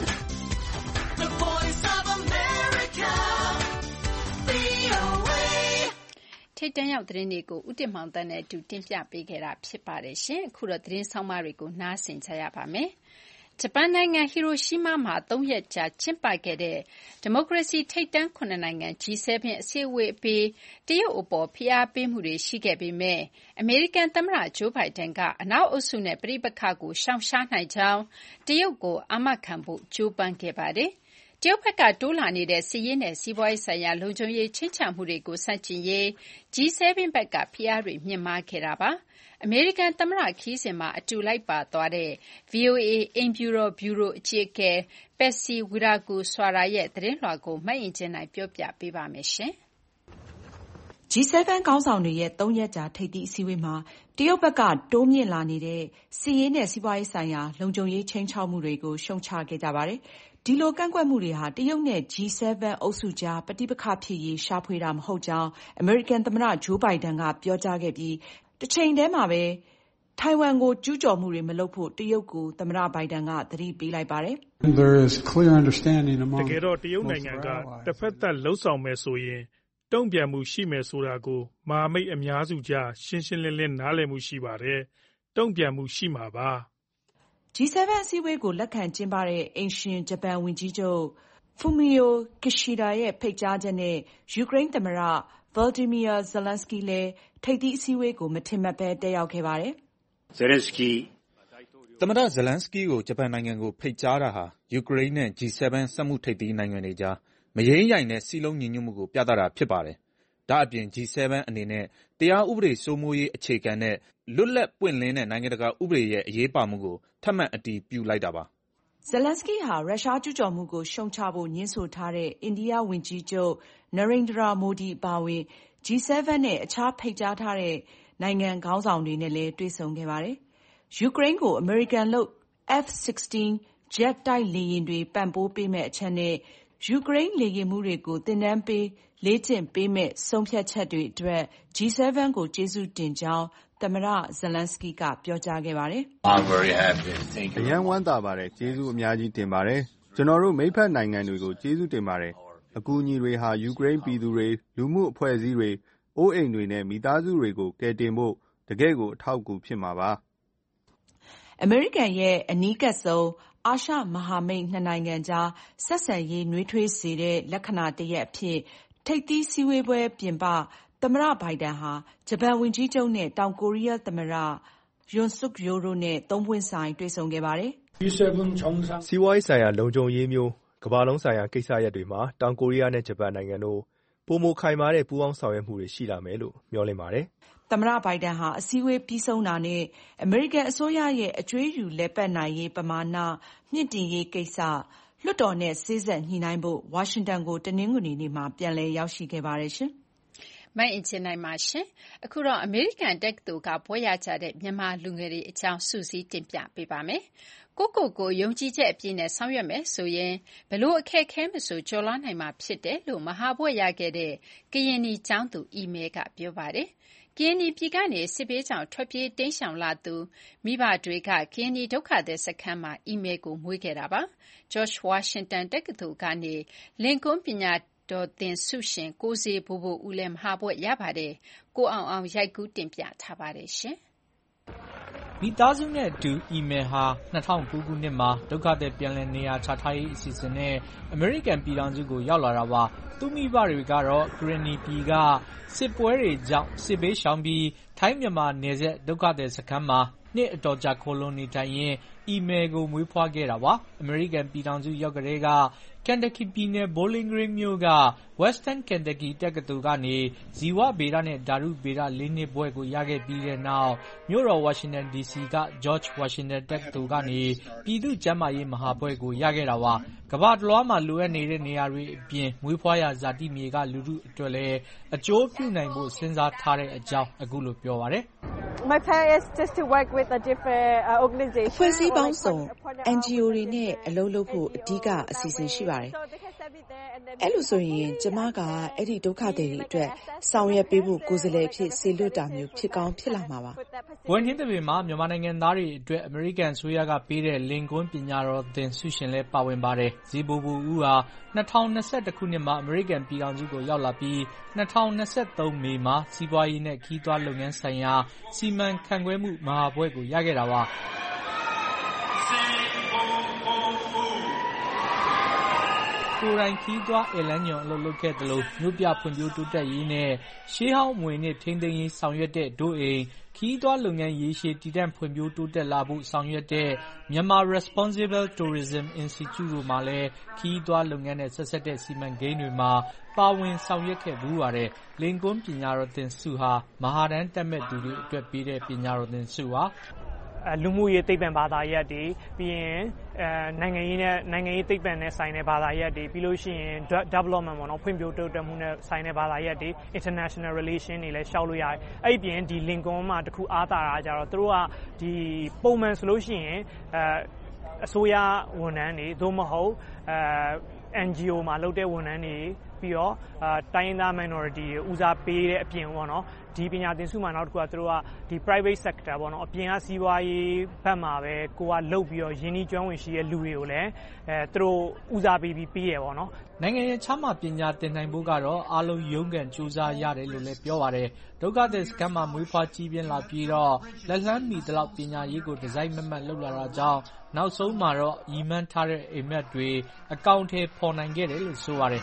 the voice of America.ထိပ်တန်းရောက်သတင်းတွေကိုဦးတင်မောင်သန်းနဲ့အတူတင်ပြပေးခဲ့တာဖြစ်ပါတယ်ရှင်။အခုတော့သတင်းဆောင်မတွေကိုနားဆင်ကြရပါမယ်။ဂျပန်နိုင်ငံဟီရိုရှီးမားမှာ3ရက်ကြာကျင်းပခဲ့တဲ့ဒီမိုကရေစီထိပ်တန်း9နိုင်ငံ G7 အစည်းအဝေးအပြီးတရုတ်အပေါ်ဖိအားပေးမှုတွေရှိခဲ့ပေမဲ့အမေရိကန်သမ္မတဂျိုးဘိုင်ဒန်ကအနောက်အုပ်စုနဲ့ပဋိပက္ခကိုရှောင်ရှားနိုင်ကြောင်းတရုတ်ကိုအာမခံဖို့ကြိုးပမ်းခဲ့ပါတယ်။တရုတ်ဘက်ကတိုးလာနေတဲ့စစ်ရေးနဲ့စီးပွားရေးဆိုင်ရာလုံခြုံရေးခြိမ်းခြောက်မှုတွေကိုဆန့်ကျင်ရေး G7 ဘက်ကဖိအားတွေမြင့်မားခဲ့တာပါ။အမေရိကန်သမ္မတခရီးစဉ်မှာအတူလိုက်ပါသွားတဲ့ VOA အိမ်ဖြူတော်ဗျူရိုအကြီးအကဲ Patsy Widakuswara ရဲ့သတင်းလွှာကိုမအင်ကြင်းနိုင်ပြောပြပေးပါမယ်။ G7 ခေါင်းဆောင်တွေရဲ့3ရက်ကြာထိပ်သီးအစည်းအဝေးမှာတရုတ်ဘက်ကတိုးမြင့်လာနေတဲ့စစ်ရေးနဲ့စီးပွားရေးဆိုင်ရာလုံခြုံရေးခြိမ်းခြောက်မှုတွေကိုရှုတ်ချခဲ့ကြပါတယ်။ဒီလိုကန့်ကွက်မှုတွေဟာတရုတ်နဲ့ G7 အုပ်စုကြားပဋိပက္ခဖြစ်ရေးရှာဖွေတာမဟုတ်ကြောင်းအမေရိကန်သမ္မတဂျိုးဘိုင်ဒန်ကပြောကြားခဲ့ပြီးတချိန်တည်းမှာပဲထိုင်ဝမ်ကိုကျူးကျော်မှုတွေမလုပ်ဖို့တရုတ်ကိုသမ္မတဘိုင်ဒန်ကသတိပေးလိုက်ပါတယ်။တကယ်တော့တရုတ်နိုင်ငံကတစ်ဖက်သက်လှုပ်ဆောင်မယ်ဆိုရင်တုံ့ပြန်မှုရှိမယ်ဆိုတာကိုမဟာမိတ်အများစုကြားရှင်းရှင်းလင်းလင်းနားလည်မှုရှိပါတယ်။တုံ့ပြန်မှုရှိမှာပါ။ G7 အစည်းအဝေးကိုလက်ခံကျင်းပတဲ့အိမ်ရှင်ဂျပန်ဝန်ကြီးချုပ် Fumio Kishida ရဲ့ဖိတ်ကြားချက်နဲ့ယူကရိန်းသမ္မတ Volodymyr Zelensky လည်းထိပ်သီးအစည်းအဝေးကိုမထင်မှတ်ဘဲတက်ရောက်ခဲ့ပါတယ်သမ္မတ Zelensky ကိုဂျပန်နိုင်ငံကိုဖိတ်ကြားတာဟာယူကရိန်းနဲ့ G7 စက်မှုထိပ်သီးနိုင်ငံတွေကြားမယိမ်းယိုင်တဲ့စည်းလုံးညီညွတ်မှုကိုပြသတာဖြစ်ပါတယ်။ဒါ့အပြင် G7 အနေနဲ့တရားဥပဒေစိုးမိုးရေးအခြေခံတဲ့လွတ်လပ်ပွင့်လင်းတဲ့နိုင်ငံတကာဥပဒေရဲ့အရေးပါမှုကိုထပ်မံအတည်ပြုလိုက်တာပါ။ Zelensky ဟာရုရှားကျူးကျော်မှုကိုရှုံချဖို့ငြင်းဆိုထားတဲ့အိန္ဒိယဝန်ကြီးချုပ် Narendra Modi အပါအဝင် G7 နဲ့အခြားဖိတ်ကြားထားတဲ့နိုင်ငံခေါင်းဆောင်တွေနဲ့လည်းတွေ့ဆုံခဲ့ပါတယ်။ယူကရိန်းကိုအမေရိကန်လုပ် F-16 ဂျက်တိုက်လေယာဉ်တွေပံ့ပိုးပေးမယ့်အချက်နဲ့ယူကရိန်းလေယာဉ်မှူးတွေကိုသင်တန်းပေးလေ့ကျင့်ပေးမယ့်ဆုံးဖြတ်ချက်တွေအတွက် G7 ကိုကျေးဇူးတင်ကြောင်းသမ္မတ Zelensky ကပြောကြားခဲ့ပါတယ်။အရမ်းဝမ်းသာပါတယ်ကျေးဇူးအများကြီးတင်ပါတယ်ကျွန်တော်တို့မိတ်ဖက်နိုင်ငံတွေကိုကျေးဇူးတင်ပါတယ်အကူအညီတွေဟာယူကရိန်းပြည်သူတွေလူမှုအဖွဲ့အစည်းတွေအိုးအိမ်တွေနဲ့မိသားစုတွေကိုကယ်တင်ဖို့တကယ့်ကိုအထောက်အကူဖြစ်မှာပါအမေရိကန်ရဲ့အနီးကပ်ဆုံးအာရှမဟာမိတ်နှစ်နိုင်ငံကြားဆက်ဆံရေးနွေးထွေးစေတဲ့လက္ခဏာတရပ်အဖြစ်ထိပ်သီးစည်းဝေးပွဲပြင်ပသမ္မတဘိုင်ဒန်ဟာဂျပန်ဝန်ကြီးချုပ်နဲ့တောင်ကိုရီးယားသမ္မတ Yoon Suk Yeol တို့နဲ့သုံးပွင့်ဆိုင်တွေ့ဆုံခဲ့ပါတယ်။စီးပွားရေးဆိုင်ရာလုံခြုံရေးမျိုးကမ္ဘာလုံးဆိုင်ရာကိစ္စရပ်တွေမှာတောင်ကိုရီးယားနဲ့ဂျပန်နိုင်ငံတို့ပိုမိုခိုင်မာတဲ့ပူးပေါင်းဆောင်ရွက်မှုတွေရှိလာမယ်လို့မျှော်လင့်ပါတယ်။သမ္မတဘိုင်ဒန်ဟာအစည်းအဝေးပြီးဆုံးတာနဲ့အမေရိကန်အစိုးရရဲ့အကြွေးယူလည်ပတ်နိုင်ရေးပမာဏမြင့်တင်ရေးကိစ္စလွှတ်တော်နဲ့စေ့စပ်ညှိနှိုင်းဖို့ဝါရှင်တန်ကိုတနင်္ဂနွေနေ့မှာပြန်လည်ရောက်ရှိခဲ့ပါတယ်ရှင်။မအင်ကြင်းနိုင်ပါရှင်။အခုတော့အမေရိကန်တက္ကသိုလ်ကဘွဲ့ရကြတဲ့မြန်မာလူငယ်တွေအကြောင်းစုစည်းတင်ပြပေးပါမယ်။ကိုယုံကြည်ချက်အပြည့်နဲ့ဆောင်ရွက်မယ်ဆိုရင်ဘလို့အခက်ခဲမဆိုကျော်လွှားနိုင်မှာဖြစ်တယ်လို့မဟာဘွဲ့ရခဲ့တဲ့ကရင်နီကျောင်းသူအီမဲကပြောပါတယ်။ကရင်နီပြည်ကနေစစ်ဘေးကြောင့်ထွက်ပြေးတိမ်းရှောင်လာသူမိဘတွေကကရင်နီဒုက္ခသည်စခန်းမှာအီမဲကိုမွေးခဲ့တာပါ။ George Washington တက္ကသိုလ်ကနေလင်ကွန်းပညာတော်သင်ဆုရှင်ကိုဇေဘိုဘိုဦးလည်းမဟာဘွဲ့ရပါတယ်။ကိုအောင်ရိုက်ကူးတင်ပြထားပါတယ်ရှင်။မိသားစုနဲ့အတူအီမယ်ဟာ2009ခုနှစ်မှာဒုက္ခသည်ပြန်လည်နေရာချထားရေးအစီအစဉ်နဲ့အမေရိကန်ပြည်ထောင်စုကိုရောက်လာတာပါ။သူ့မိဘတွေကတော့ကရင်နီပြည်ကစစ်ပွဲတွေကြောင့်စစ်ဘေးရှောင်ပြီးထိုင်းမြန်မာနယ်စပ်ဒုက္ခသည်စခန်းမှာနှစ်အတော်ကြာခိုလှုံနေထိုင်ရင်းအီမယ်ကိုမွေးဖွားခဲ့တာပါ။အမေရိကန်ပြည်ထောင်စုရောက်ကတည်းကကန်တက်ကီပြည်နယ်ဘိုလင်းဂရင်းမြို့က Western Kentucky တက္ကသိုလ်ကနေဇီဝဗေဒနဲ့ဓာတုဗေဒ၄နှစ်ဘွဲ့ကိုရခဲ့ပြီးတဲ့နောက်မြို့တော်ဝါရှင်တန် DC က George Washington တက္ကသိုလ်ကနေပြည်သူ့ကျန်းမာရေးမဟာဘွဲ့ကိုရခဲ့တာပါ။ကမ္ဘာတလွှားမှာလိုအပ်နေတဲ့နေရာတွေအပြင်မွေးဖွားရာဇာတိမြေကလူထုအတွက်လည်းအကျိုးပြုနိုင်ဖို့စဉ်းစားထားတဲ့အကြောင်းအခုလိုပြောပါတယ်။ My plan is just to work with a different organization ဖွဲ့စည်းပေါင်းစုံ NGO တွေနဲ့အလုပ်လုပ်ဖို့အဓိကအစီအစဉ်ရှိပါတယ်။အဲ့လိုဆိုရင်ကျမကအဲ့ဒီဒုက္ခသည်တွေအတွက်ဆောင်ရွက်ပေးဖို့ကိုယ်စားလှယ်ဖြစ်စေလွှတ်တာမျိုးဖြစ်ကောင်းဖြစ်လာမှာပါ။ဝန်ထမ်းတွေမှာမြန်မာနိုင်ငံသားတွေအတွက်အမေရိကန်အစိုးရကပေးတဲ့လင်ကွန်းပညာတော်သင်ဆုရှင်လည်းပါဝင်ပါတယ်။ဇီဘိုဘူဦးဟာ2021ခုနှစ်မှာအမေရိကန်ပြည်ထောင်စုကိုရောက်လာပြီး2023မေမှာစီးပွားရေးနဲ့ခီးသွွားလုပ်ငန်းဆိုင်ရာစီမံခန့်ခွဲမှုမဟာဘွဲ့ကိုရခဲ့တာပါ။ကိုယ်တိုင်ခီးသွွားဧလန်းညွန်အလုပ်လုပ်ခဲ့သလိုမြို့ပြဖွံ့ဖြိုးတိုးတက်ရေးနဲ့ရှေးဟောင်းအမွေအနှစ်ထိန်းသိမ်းရေးဆောင်ရွက်တဲ့ဒို့အိမ်ခီးသွွားလုပ်ငန်းရေရှည်တည်တံ့ဖွံ့ဖြိုးတိုးတက်လာဖို့ဆောင်ရွက်တဲ့ Myanmar Responsible Tourism Institute တို့မှာလည်းခီးသွွားလုပ်ငန်းနဲ့ဆက်စပ်တဲ့စီမံကိန်းတွေမှာပါဝင်ဆောင်ရွက်ခဲ့ဘူးပါတယ်။လင်ကွန်းပညာတော်သင်ဆုဟာမဟာတန်းတက်မဲ့သူတွေအတွက်ပေးတဲ့ပညာတော်သင်ဆုပါ။လူမှုရေးသိပ္ပံဘာသာရပ်တွေပြီးရင်နိုင်ငံရေးသိပ္ပံနဲ့ဆိုင်တဲ့ဘာသာရပ်တွေပြီးလို့ရှိရင် development ပေါ့နော်ဖွံ့ဖြိုးတိုးတက်မှုနဲ့ဆိုင်တဲ့ဘာသာရပ်တွေ international relation တွေလည်းရှောက်လို့ရတယ်။အဲ့ဒီပြင်ဒီ Lincoln မှာတခုအားသာတာကြတော့သူတို့ကဒီပုံမှန်ဆိုလို့ရှိရင်အစိုးရဝန်ထမ်းတွေသို့မဟုတ် NGO မှာလုပ်တဲ့ဝန်ထမ်းတွေပြီးတော့တိုင်းရင်းသား minority တွေဦးစားပေးတဲ့အပြင်ပေါ့နော်ဒီပညာသင်ဆုမှာနောက်တစ်ခုကသူတို့ကဒီ private sector ပေါ့နော်အပြင်ကစီးပွားရေးဘက်မှာပဲကိုကလုပ်ပြီးတော့ယင်းနှီးကျွမ်းဝင်ရှိတဲ့လူတွေကိုလည်းသူတို့ဦးစားပေးပြီးပေးရပေါ့နော်နိုင်ငံရေးခြားမှာပညာသင်နိုင်ဖို့ကတော့အားလုံးရုန်းကန်ကြိုးစားရတယ်လို့လည်းပြောပါတယ်ဒုက္ခသည်စခန်းမှာမွေးဖွားကြီးပြင်းလာပြီးတော့လက်လှမ်းမီတလောက်ပညာရေးကိုဒီဇိုင်းမမတ်လုပ်လာတာကြောင့်နောက်ဆုံးမှာတော့ရည်မှန်းထားတဲ့အိမ်မက်တွေအကောင့်ထဲပေါ်နိုင်ခဲ့တယ်လို့ဆိုပါတယ်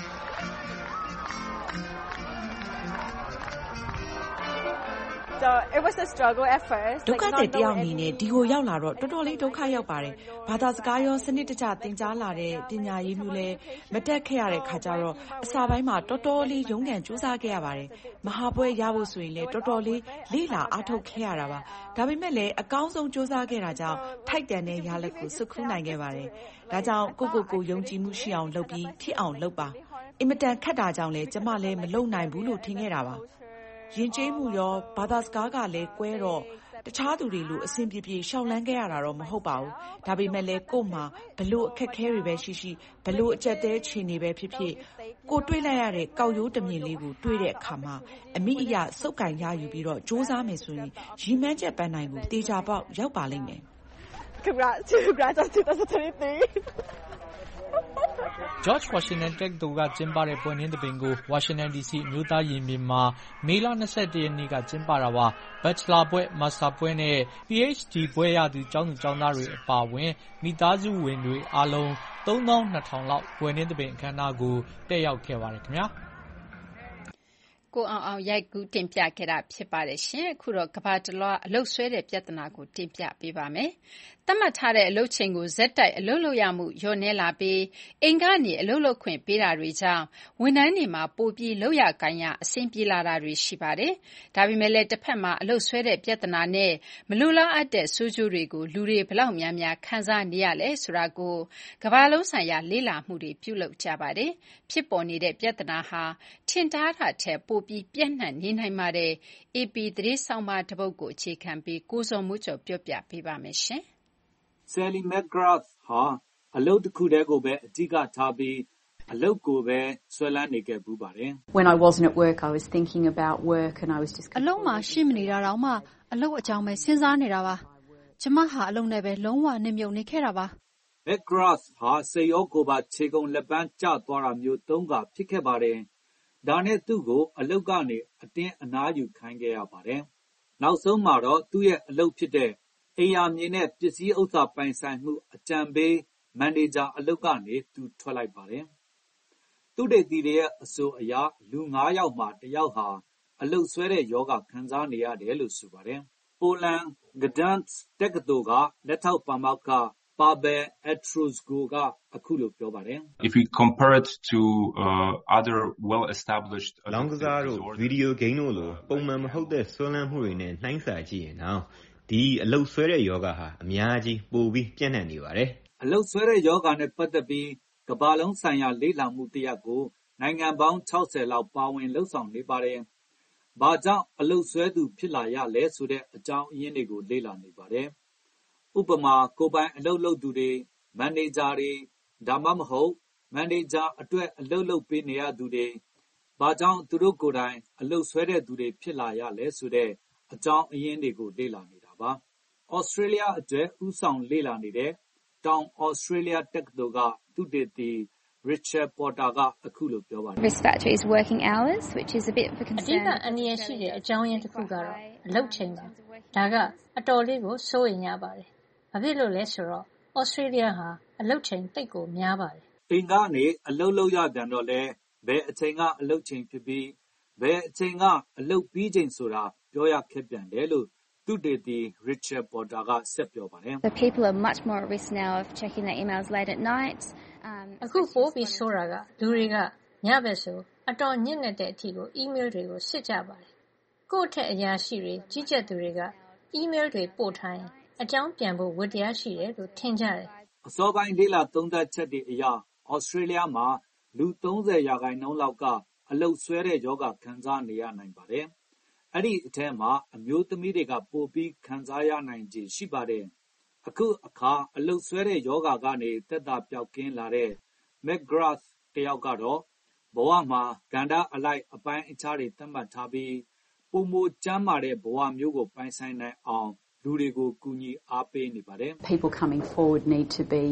So it was a struggle at first. ဒုက္ခသည်တယောက်အနေနဲ့ဒီကိုရောက်လာတော့တော်တော်လေးဒုက္ခရောက်ပါတယ်။ဘာသာစကားရောစနစ်တကျသင်ကြားလာတဲ့ပညာရေးမျိုးလည်းမတက်ခဲ့ရတဲ့ခါကျတော့အစာပိုင်းမှာတော်တော်လေးရုန်းကန်ကြိုးစားခဲ့ရပါတယ်။မဟာပွဲရဖို့ဆိုရင်လည်းတော်တော်လေးလေ့လာအားထုတ်ခဲ့ရတာပါ။ဒါပေမဲ့လည်းအကောင်းဆုံးကြိုးစားခဲ့တာကြောင့်ထိုက်တန်တဲ့ရလဒ်ကိုစုခူးနိုင်ခဲ့ပါတယ်။ဒါကြောင့်ကိုယုံကြည်မှုရှိအောင်လုပ်ပြီးဖြစ်အောင်လုပ်ပါ။အင်မတန်ခက်တာကြောင့်လည်းကျမလည်းမလုပ်နိုင်ဘူးလို့ထင်ခဲ့တာပါ။ယဉ်ကျေးမှုရောဘာသာစကားကလည်းကွဲတော့တခြားသူတွေလိုအဆင်ပြေပြေရှောင်လန်းခဲ့ရတာတော့မဟုတ်ပါဘူး။ဒါပေမဲ့လည်းကို့မှာဘလို့အခက်ခဲတွေပဲရှိဘလို့အကျက်သေးချင်နေပဲဖြစ်ကိုတွေးလိုက်ရတဲ့ကောက်ရိုးတမြင်လေးကိုတွေးတဲ့အခါမှာအမိအယစုပ်ကင်ရယူပြီးတော့စူးစမ်းမယ်ဆိုရင်ရီမန်းချက်ပန်းနိုင်ကိုတေချာပေါက်ရောက်ပါလိမ့်မယ်။ Congrats on 2023. George Washington တက္ကသိုလ်ကကျင်းပတဲ့ပွဲနှင်းသဘင်ကို Washington DC အမျိုးသားရင်ပြင်မှာမေလ21ရက်နေ့ကကျင်းပတာပါ။ Bachelor ဘွဲ့ Master ဘွဲ့နဲ့ PhD ဘွဲ့ရသူကျောင်းသူကျောင်းသားတွေအပါအဝင်မိသားစုဝင်တွေအားလုံး 32,000 လောက်ပွဲနှင်းသဘင်အခမ်းအနားကိုတက်ရောက်ခဲ့ပါတယ်ခင်ဗျာကိုအောင်ရိုက်ကူးတင်ပြခဲ့တာဖြစ်ပါတယ်ရှင်အခုတော့ကဘာတလွှားအလုတ်ဆွဲတဲ့ပြဿနာကိုတင်ပြပေးပါမယ်သတ်မှတ်ထားတဲ့အလုပ်ချိန်ကိုဇက်တိုက်အလုပ်လုပ်ရမှုလျော့နည်းလာပြီးအိမ်ကနေအလုပ်လုပ်ခွင့်ပေးတာတွေကြောင့်ဝန်ထမ်းတွေမှာပိုပြီးလုပ်ရကိုင်ရအဆင်ပြေလာတာတွေရှိပါတယ်ဒါပေမဲ့လည်းတစ်ဖက်မှာအလုပ်ဆွဲတဲ့ပြဿနာနဲ့မလိုလားအပ်တဲ့ဆိုးကျိုးတွေကိုလူတွေဘလောက်များများခံစားနေရလဲဆိုတာကိုကမ္ဘာလုံးဆိုင်ရာလေ့လာမှုတွေပြုလုပ်ကြပါတယ်ဖြစ်ပေါ်နေတဲ့ပြဿနာဟာထင်ထားတာထက်ပိုပြီးပြန့်နှံ့နေနိုင်ပါတယ် AP သတင်းဆောင်းပါးတစ်ပုဒ်ကိုအခြေခံပြီးကိုဇော်မိုးကျော်ပြောပြပေးပါမယ်ရှင် Sally McGrath ဟာအလုပ်တစ်ခုတည်းကိုပဲအဓိကထားပြီးအလုပ်ကိုပဲဆွဲလန်းနေခဲ့ပူပါတယ် When I wasn't at work I was thinking about work and I was just အလုပ်မှာရှိမနေတာတော့မှအလုပ်အကြောင်းပဲစဉ်းစားနေတာပါကျမဟာအလုပ်နဲ့ပဲလုံးဝနှိမ့်မြုပ်နေခဲ့တာပါ McGrath ဟာစိတ်ရောကိုယ်ပါခြေကုန်လက်ပန်းကျသွားတာမျိုးသုံးခါဖြစ်ခဲ့ပါတယ်ဒါနဲ့သူ့ကိုအလုပ်ကနေအတင်းအနားယူခိုင်းခဲ့ရပါတယ်နောက်ဆုံးမှာတော့သူ့ရဲ့အလုပ်ဖြစ်တဲ့အိမ်ယာမြေနဲ့ပစ္စည်းဥစ္စာပိုင်ဆိုင်မှုအကြံပေးမန်နေဂျာအလုပ်ကနေသူထွက်လိုက်ပါတယ်သူ့ဒေသရဲ့အဆိုအရလူ9ယောက်မှ1ယောက်ဟာအလုပ်ဆွဲတဲ့ယောဂခံစားနေရတယ်လို့ဆိုပါတယ်ပိုလန်ဂဒန့်တက္ကသိုလ်ကလက်ထောက်ပါမောက္ခPavel Etrusco ကအခုလိုပြောပါတယ် If we compare it to other well established လောင်းကစားတို့ဗီဒီယိုဂိမ်းတို့လိုပုံမှန်မဟုတ်တဲ့ဆွဲလန်းမှုတွေနဲ့နှိုင်းစာကြည့်ရင်တော့ဒီအလုပ်ဆွဲတဲ့ယောဂဟာအများကြီးပိုပြီးပြန့်နှံ့နေပါတယ်အလုပ်ဆွဲတဲ့ယောဂနဲ့ပတ်သက်ပြီးကမ္ဘာလုံးဆိုင်ရာလေ့လာမှုတစ်ရပ်ကိုနိုင်ငံပေါင်း60လောက်ပါဝင်လှုပ်ဆောင်နေပါတယ်။ဘာကြောင့်အလုပ်ဆွဲသူဖြစ်လာရလဲဆိုတဲ့အကြောင်းအရင်းတွေကိုလေ့လာနေပါတယ်။ဥပမာကိုယ်ပိုင်အလုပ်လုပ်သူတွေမန်နေဂျာတွေဒါမှမဟုတ်မန်နေဂျာအတွက်အလုပ်လုပ်ပေးနေရသူတွေဘာကြောင့်သူတို့ကိုယ်တိုင်အလုပ်ဆွဲတဲ့သူတွေဖြစ်လာရလဲဆိုတဲ့အကြောင်းအရင်းတွေကိုလေ့လာနေတာပါ။ Australia အတွက်ဥဆောင်လေ့လာနေတဲ့တောင် Australia တက္ကသိုလ်ကသုတေသီ Richard Porter ကအခုလိုပြောပါတယ် Risk factor is working hours which is a bit of a concern အဓိကအန္တရာယ်ရှိတဲ့အကြောင်းရင်းတစ်ခုကတော့အလုပ်ချိန်ပါဒါကအတော်လေးကိုစိုးရိမ်ရပါတယ်ဘာဖြစ်လို့လဲဆိုတော့ Australia ဟာအလုပ်ချိန်တိတ်ကိုများပါတယ်အိမ်ကနေအလုပ်လုပ်ရပြန်တော့လဲဘယ်အချိန်ကအလုပ်ချိန်ဖြစ်ပြီးဘယ်အချိန်ကအလုပ်ပြီးချိန်ဆိုတာပြောရခက်ပြန်တယ်လို့သုတေသီ Richard Porter ကဆက်ပြောပါတယ် So people are much more at risk now of checking their emails late at night အခုပို့ပြီးဆိုတာကလူတွေကညဘက်ဆိုအတော်ညစ်နေတဲ့အထိကို email တွေကိုစစ်ကြပါတယ်ကိုယ့်ထက်အရာရှိတွေကြီးကြပ်သူတွေက email တွေပို့ထားရင်အကြောင်းပြန်ဖို့ဝတ္တရားရှိတယ်လို့ထင်ကြတယ်အစောပိုင်းလေးလာသုံးသပ်ချက်တွေအရ Australia မှာလူ30% လောက်ကအလုပ်ဆွဲတဲ့ယောဂခံစားနေရနိုင်ပါတယ်အဲ့ဒီအထက်မှာအမျိုးသမီးတွေကပိုပြီးခံစားရနိုင်ခြေရှိပါတယ်အခုအခါအလုပ်ဆွဲတဲ့ယောဂကနေသက်သာပျောက်ကင်းလာတဲ့ McGrath တယောက်ကတော့ဘဝမှာကဏ္ဍအလိုက်အပိုင်းအခြားတွေသတ်မှတ်ထားပြီးပိုမိုကျန်းမာတဲ့ဘဝမျိုးကိုပိုင်ဆိုင်နိုင်အောင်လူတွေကိုကူညီအားပေးနေပါတယ် People coming forward need to be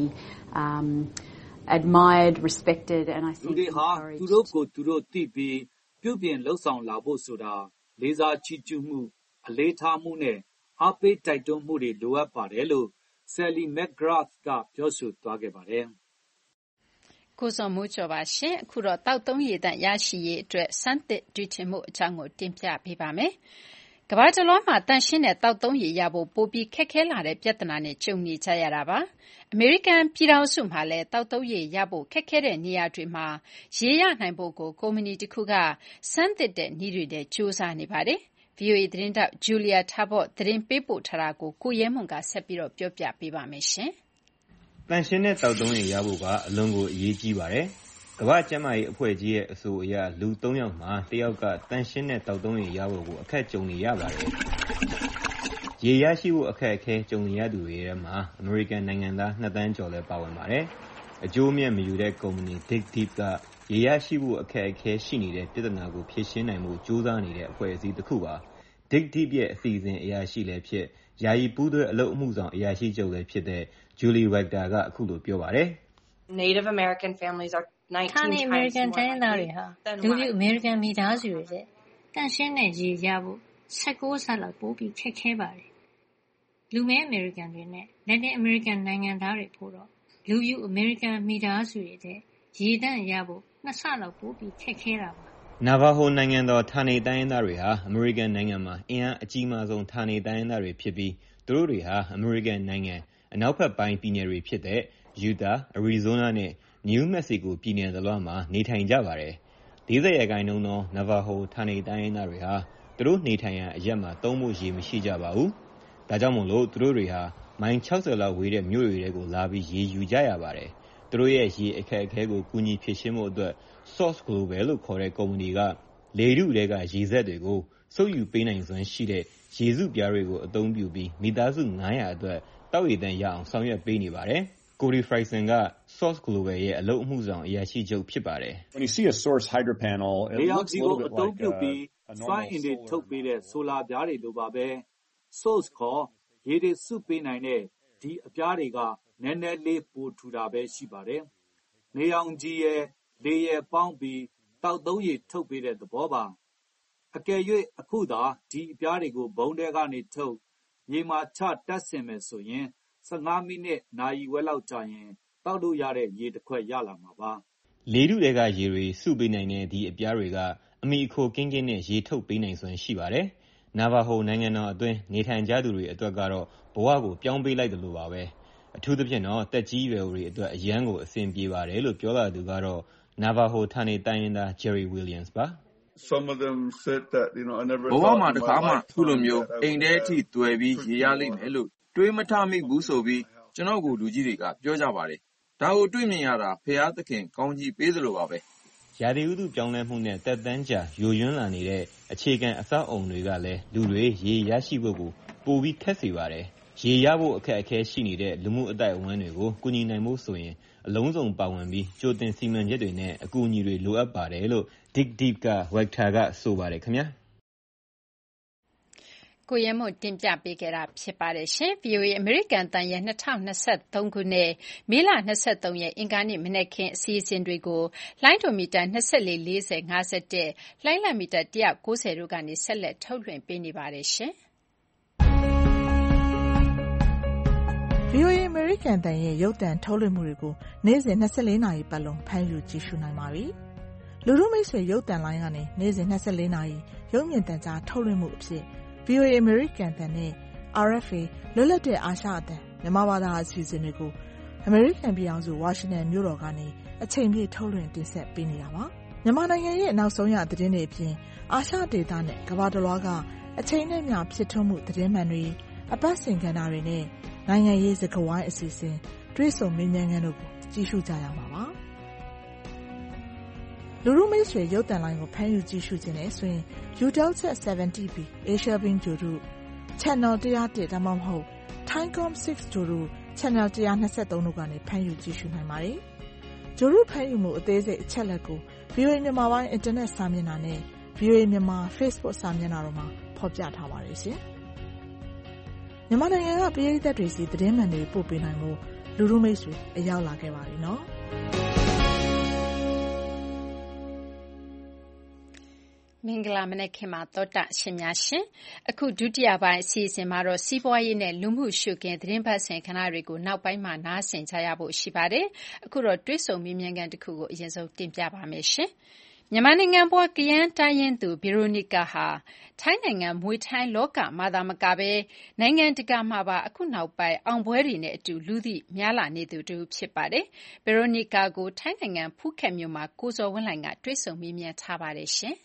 admired, respected, and I think လူတွေဟာသူတို့ကိုသူတို့သိပြီးပြုပြင်လှုပ်ဆောင်လာဖို့ဆိုတာလေးစားချီးကျူးမှုအလေးထားမှုနဲ့အားပေးတိုက်တွန်းမှုတွေလိုအပ်ပါတယ်လို့ Sally McGrath ကပြောဆိုသွားခဲ့ပါတယ်ကိုစောမိုးကျော်ပါရှင်အခုတော့တောက်သုံးရည်တန့်ရရှိရေးအတွက်စမ်းသစ်တီထွင်မှုအကြောင်းကိုတင်ပြပေးပါမယ်ကမ္ဘာတလွှားမှာတန်ရှင်းတဲ့တောက်သုံးရည်ရဖို့ပိုပြီးခက်ခဲလာတဲ့ပြဿနာနဲ့ကြုံနေကြရတာပါအမေရိကန်ပြည်ထောင်စုမှာလည်းတောက်သုံးရည်ရဖို့ခက်ခဲတဲ့နေရာတွေမှာရေရနိုင်ဖို့ကိုကုမ္ပဏီတစ်ခုကစမ်းသစ်တဲ့နည်းတွေနဲ့စူးစမ်းနေပါတယ်VOA သတင်းတောက် Julia Tabot သတင်းပေးပို့ထားတာကိုကိုရဲမွန်ကဆက်ပြီးတော့ပြောပြပေးပါမယ်ရှင်တန်ရှင်းတဲ့တောက်သုံးရည်ရဖို့ကအလွန်ကိုအရေးကြီးပါတယ်ကမ္ဘာ့ကျန်းမာရေးအဖွဲ့ကြီးရဲ့အဆိုအရလူ3ယောက်မှာ1ယောက်ကတန်ရှင်းတဲ့တောက်သုံးရည်ရဖို့ကိုအခက်ကြုံနေရပါတယ်ရေရရှိဖို့အခက်အခဲကြုံနေရသူတွေထဲမှာအမေရိကန်နိုင်ငံသား2သန်းကျော်လည်းပါဝင်ပါတယ်အကျိုးအမြတ်မယူတဲ့ကုမ္ပဏီ Dig Deep ကရေရရှိဖို့အခက်အခဲရှိနေတဲ့ပြဿနာကိုဖြေရှင်းနိုင်မှုကြိုးစားနေတဲ့အဖွဲ့အစည်းတစ်ခုပါ Dig Deep ရဲ့အစီအစဉ်အရာရှိလည်းဖြစ်ယာယီပူးတွဲအလုပ်အမှုဆောင်အရာရှိချုပ်လည်းဖြစ်တဲ့ Julie Wagner ကအခုလိုပြောပါတယ် Native American families are 19 times more American တိုင်းရင်းသားတွေဟာလူမျိုးအမေရိကန်မိသားစုတွေတဲ့တန်ရှင်းတဲ့ရေရဖို့16ဆလောက်ပိုပြီးခက်ခဲပါတယ်လူမဲအမေရိကန်တွေနဲ့လက်တင်အမေရိကန်နိုင်ငံသားတွေဖို့တော့လူမျိုးအမေရိကန်မိသားစုတွေတဲ့ရေတန့်ရဖို့2ဆလောက်ပိုပြီးခက်ခဲတာပါ Navajo နိုင်ငံတော်ဌာနေတိုင်းရင်းသားတွေဟာအမေရိကန်နိုင်ငံမှာအင်အားအကြီးမားဆုံးဌာနေတိုင်းရင်းသားတွေဖြစ်ပြီးသူတို့တွေဟာအမေရိကန်နိုင်ငံအနောက်ဘက်ပိုင်းပြည်နယ်တွေဖြစ်တဲ့ Utah, Arizona နဲ့ New Mexico ပြည်နယ်တွေမှာနေထိုင်ကြပါတယ်။40%သော Navajo ဌာနေတိုင်းရင်းသားတွေဟာသူတို့နေထိုင်ရာအရပ်မှာသုံးဖို့ရေမရှိကြပါဘူး။ဒါကြောင့်မို့လို့သူတို့တွေဟာမိုင်60လောက်ဝေးတဲ့မြို့တွေကိုလာပြီးရေယူကြရပါတယ်။သူတို့ရဲ့ရေအခက်အခဲကိုကူညီဖြေရှင်းဖို့အတွက် Source Global လို့ခေါ်တဲ့ကုမ္ပဏီကလေထုတွေကရေစက်တွေကိုစုပ်ယူပေးနိုင်စွမ်းရှိတဲ့ရေစုပြားတွေကိုအသုံးပြုပြီးမိသားစု900အတွက်တောက်ရည်တန့်ရအောင်ဆောင်ရွက်ပေးနေပါတယ်။ Cody Friesen က Source Global ရဲ့အလုပ်အမှုဆောင်အရာရှိချုပ်ဖြစ်ပါတယ် When you see a source hydro panel it looks a little bit like a normal solar ထုတ်ပေးတဲ့ဆိုလာပြားတွေလိုပါပဲ Source ခေါ်ရေတွေစုပေးနိုင်တဲ့ဒီအပြားတွေကနည်းနည်းလေးပိုထူတာပဲရှိပါတယ်။နေအောင်ကြီးရဲ့လေရဲ့ပေါင်းပြီးတောက်သုံးရည်ထုတ်ပေးတဲ့သဘောပါအကယ်၍အခုသာဒီအပြားတွေကိုဘုံထဲကနေထုတ်မြေမှာချတက်ဆင်မယ်ဆိုရင်15မိနစ်နာရီဝက်လောက်ကြာရင်တောက်လို့ရတဲ့ရေတစ်ခွက်ရလာမှာပါလေထုတွေကရေတွေစုပေးနိုင်တဲ့ဒီအပြားတွေကအမိအခိုကင်းကင်းနဲ့ရေထုတ်ပေးနိုင်စွမ်းရှိပါတယ်။ Navajo နိုင်ငံတော်အတွင်းနေထိုင်ကြသူတွေအတွက်ကတော့ဘဝကိုပြောင်းပေးလိုက်တယ်လို့ပါပဲ။အထူးသဖြင့်တော့တက်ကြီးရွယ်တွေအတွက်အရန်ကိုအဆင်ပြေပါတယ်လို့ပြောလာသူကတော့Navajo ဌာနေတိုင်းရင်းသား Jerry Williams ပါ Some of them said that I never ဘဝမှာတစ်ခါမှခုလိုမျိုးအိမ်ထဲအထိတွယ်ပြီးရေရလိမ့်မယ်လို့တွေးမထမိဘူးဆိုပြီးကျွန်တော်ကိုလူကြီးတွေကပြောကြပါတယ်ဒါကိုတွေ့မြင်ရတာဖျားသခင်ကောင်းကြီးပေးသလိုပါပဲရာသီဥတုပြောင်းလဲမှုနဲ့တက်တန်းကြာယိုယွန်းလာနေတဲ့အခြေခံအဆောက်အုံတွေကလည်းလူတွေရေရရှိဖို့ကိုပိုပြီးခက်စေပါတယ်ရေရဖို့အခက်အခဲရှိနေတဲ့လူမှုအတိုက်အဝန်းတွေကိုကူညီနိုင်ဖို့ဆိုရင်အလုံးစုံပါဝင်ပြီးကြိုတင်စီမံချက်တွေနဲ့အကူအညီတွေလိုအပ်ပါတယ်လို့ Dig Deep က Wagner ကဆိုပါတယ်ခင်ဗျာကိုရဲမို့တင်ပြပေးခဲ့တာဖြစ်ပါတယ်ရှင် VOA အမေရိကန်တန်ရဲ့2023ခုနှစ်မေလ23ရက်အင်္ဂါနေ့မနက်ခင်းအစီအစဉ်တွေကိုလိုင်းဒိုမီတာ24 40 51လိုင်းလမီတာ190တို့ကနေဆက်လက်ထုတ်လွှင့်ပေးနေပါတယ်ရှင် VOA အမေရိကန်တန်ရဲ့ရုပ်သံထုတ်လွှင့်မှုတွေကိုနေ့စဉ်24နာရီပတ်လုံးဖမ်းယူကြည့်ရှုနိုင်ပါပြီ။လူထုမိတ်ဆွေရုပ်သံလိုင်းကနေနေ့စဉ်24နာရီရုပ်မြင်သံကြားထုတ်လွှင့်မှုအဖြစ် VOA အမေရိကန်တန်နဲ့ RFA လွတ်လပ်တဲ့အာရှအသံမြန်မာဘာသာအစီအစဉ်တွေကိုအမေရိကန်ပြည်ထောင်စုဝါရှင်တန်မြို့တော်ကနေအချိန်ပြည့်ထုတ်လွှင့်တင်ဆက်ပေးနေတာပါ။မြန်မာနိုင်ငံရဲ့နောက်ဆုံးရသတင်းတွေအပြင်အာရှဒေသနဲ့ကမ္ဘာတစ်လွှားကအချိန်နဲ့မျှဖြစ်ထွန်းမှုသတင်းမှန်တွေအပတ်စဉ်ကဏ္ဍတွေနဲ့နိုင်ငံရေးစကားဝိုင်းအစီအစဉ်တွေ့ဆုံမေးမြန်းခန်းတို့ကိုကြည့်ရှုကြရမှာပါလူထုမိတ်ဆွေရုပ်သံလိုင်းကိုဖမ်းယူကြည့်ရှုခြင်းနဲ့ဆိုရင် UTELSAT 70B Asia Beam ကြိုတို့ Channel 101ဒါမှမဟုတ် Timecom 6ကြိုတို့ Channel 123တို့ကနေဖမ်းယူကြည့်ရှုနိုင်ပါတယ်ဂျိုရုဖန်ယူမှုအသေးစိတ်အချက်လက်ကို VOA မြန်မာပိုင်းအင်တာနက်စာမျက်နှာနဲ့ VOA မြန်မာ Facebook စာမျက်နှာတို့မှာဖော်ပြထားပါတယ်ရှင်။မြန်မာနိုင်ငံကပရိသတ်တွေစီသတင်းမှန်တွေပို့ပေးနိုင်မှုလူလူမိတ်ဆွေအရောက်လာခဲ့ပါပြီနော်။မင်္ဂလာမနက်ခင်းပါသောတာရှင်များရှင်အခုဒုတိယပိုင်းအစီအစဉ်မှာတော့စီးပွားရေးနဲ့လူမှုရှုခင်းသတင်းပတ်စဉ်ခဏတွေကိုနောက်ပိုင်းမှာနားဆင်ကြရဖို့ရှိပါတယ်အခုတော့တွဲဆုံမြင်းမြန်ကန်တစ်ခုကိုအရင်ဆုံးတင်ပြပါမယ်ရှင်မြန်မာနိုင်ငံပေါ်ကရန်တိုင်းရင်သူဗီရိုနီကာဟာထိုင်းနိုင်ငံမွေထိုင်းလောကမှာသာမကပဲနိုင်ငံတကာမှာပါအခုနောက်ပိုင်းအောင်ပွဲတွေနဲ့အတူလူသိများလာနေသူတူဖြစ်ပါတယ်ဗီရိုနီကာကိုထိုင်းနိုင်ငံဖူးခက်မြို့မှာကိုစောဝင်းလှိုင်ကတွဲဆုံမြင်းမြန်ထားပါတယ်ရှင်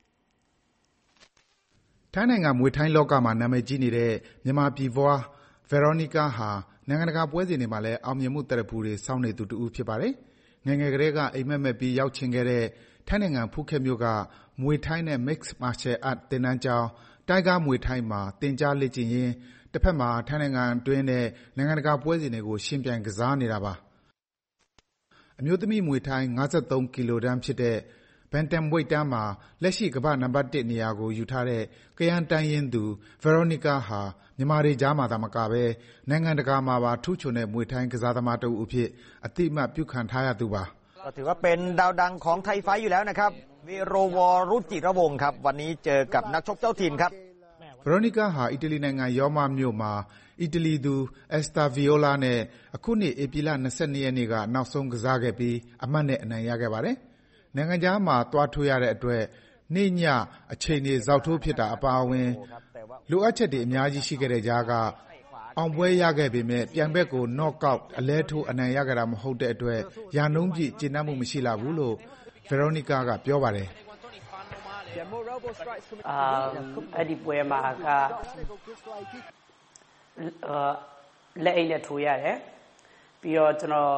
ထိုင်းနိုင်ငံမွေထိုင်းလောကမှာနာမည်ကြီးနေတဲ့မြန်မာပြည်ဖွားဗယ်ရိုနီကာဟာနိုင်ငံတကာပွဲစဉ်တွေမှာလည်းအောင်မြင်မှုတရဖူတွေစောင့်နေသူတူဖြစ်ပါတယ်။ငယ်ငယ်ကလေးကအိမ်မက်မက်ပြီးရောက်ချင်ခဲ့တဲ့ထိုင်းနိုင်ငံဖူးခက်မြို့ကမွေထိုင်းနဲ့ Mixed Martial Art သင်တန်းကျောင်းတိုက်ကားမွေထိုင်းမှာသင်ကြားလေ့ကျင့်ရင်းတစ်ဖက်မှာထိုင်းနိုင်ငံအတွင်းနဲ့နိုင်ငံတကာပွဲစဉ်တွေကိုရှင်ပြိုင်ကစားနေတာပါ။အမျိုးသမီးမွေထိုင်း53ကီလိုတန်းဖြစ်တဲ့Bantamweight တန်းမှာလက်ရှိကမ္ဘာ့နံပါတ်1နေရာကိုယူထားတဲ့ကယန်းတိုင်းရင်းသူဗယ်ရိုနီကာဟာမြန်မာတွေကြားမှာသာမကပဲနိုင်ငံတကာမှာပါထူးချွန်တဲ့မွေထိုင်းကစားသမားတဦးအဖြစ်အသိအမှတ်ပြုခံထားရသူပါถือว่าเป็นดาวดังของไทยไฟท์อยู่แล้วนะครับวิโรวอรุจิระวงศ์ครับวันนี้เจอกับนักชกเจ้าถิ่นครับဗယ်ရိုနီကာဟာအီတလီနိုင်ငံရောမမြို့မှာအီတလီသူအက်စတာဗီယိုလာနဲ့အခုနှစ်ဧပြီလ22ရက်နေ့ကနောက်ဆုံးကစားခဲ့ပြီးအမှတ်နဲ့အနိုင်ရခဲ့ပါတယ်နိုင်ငံခြားမှာသွားထိုးရတဲ့အတွက်နေ့ညအချိန်တွေဇောက်ထိုးဖြစ်တာအပါအဝင်လိုအပ်ချက်တွေအများကြီးရှိခဲ့တဲ့ကြားကအောင်ပွဲရခဲ့ပေမဲ့ပြိုင်ဘက်ကို knock-out အလဲထိုးအနိုင်ရခဲ့တာမဟုတ်တဲ့အတွက်ရာနှုန်းပြည့်ကျေနပ်မှုမရှိလာဘူးလို့ဗယ်ရိုနီကာကပြောပါတယ်အဲ့ဒီပွဲမှာကလက်အိတ်နဲ့ထိုးရတယ်ပြီးတော့ကျွန်တော်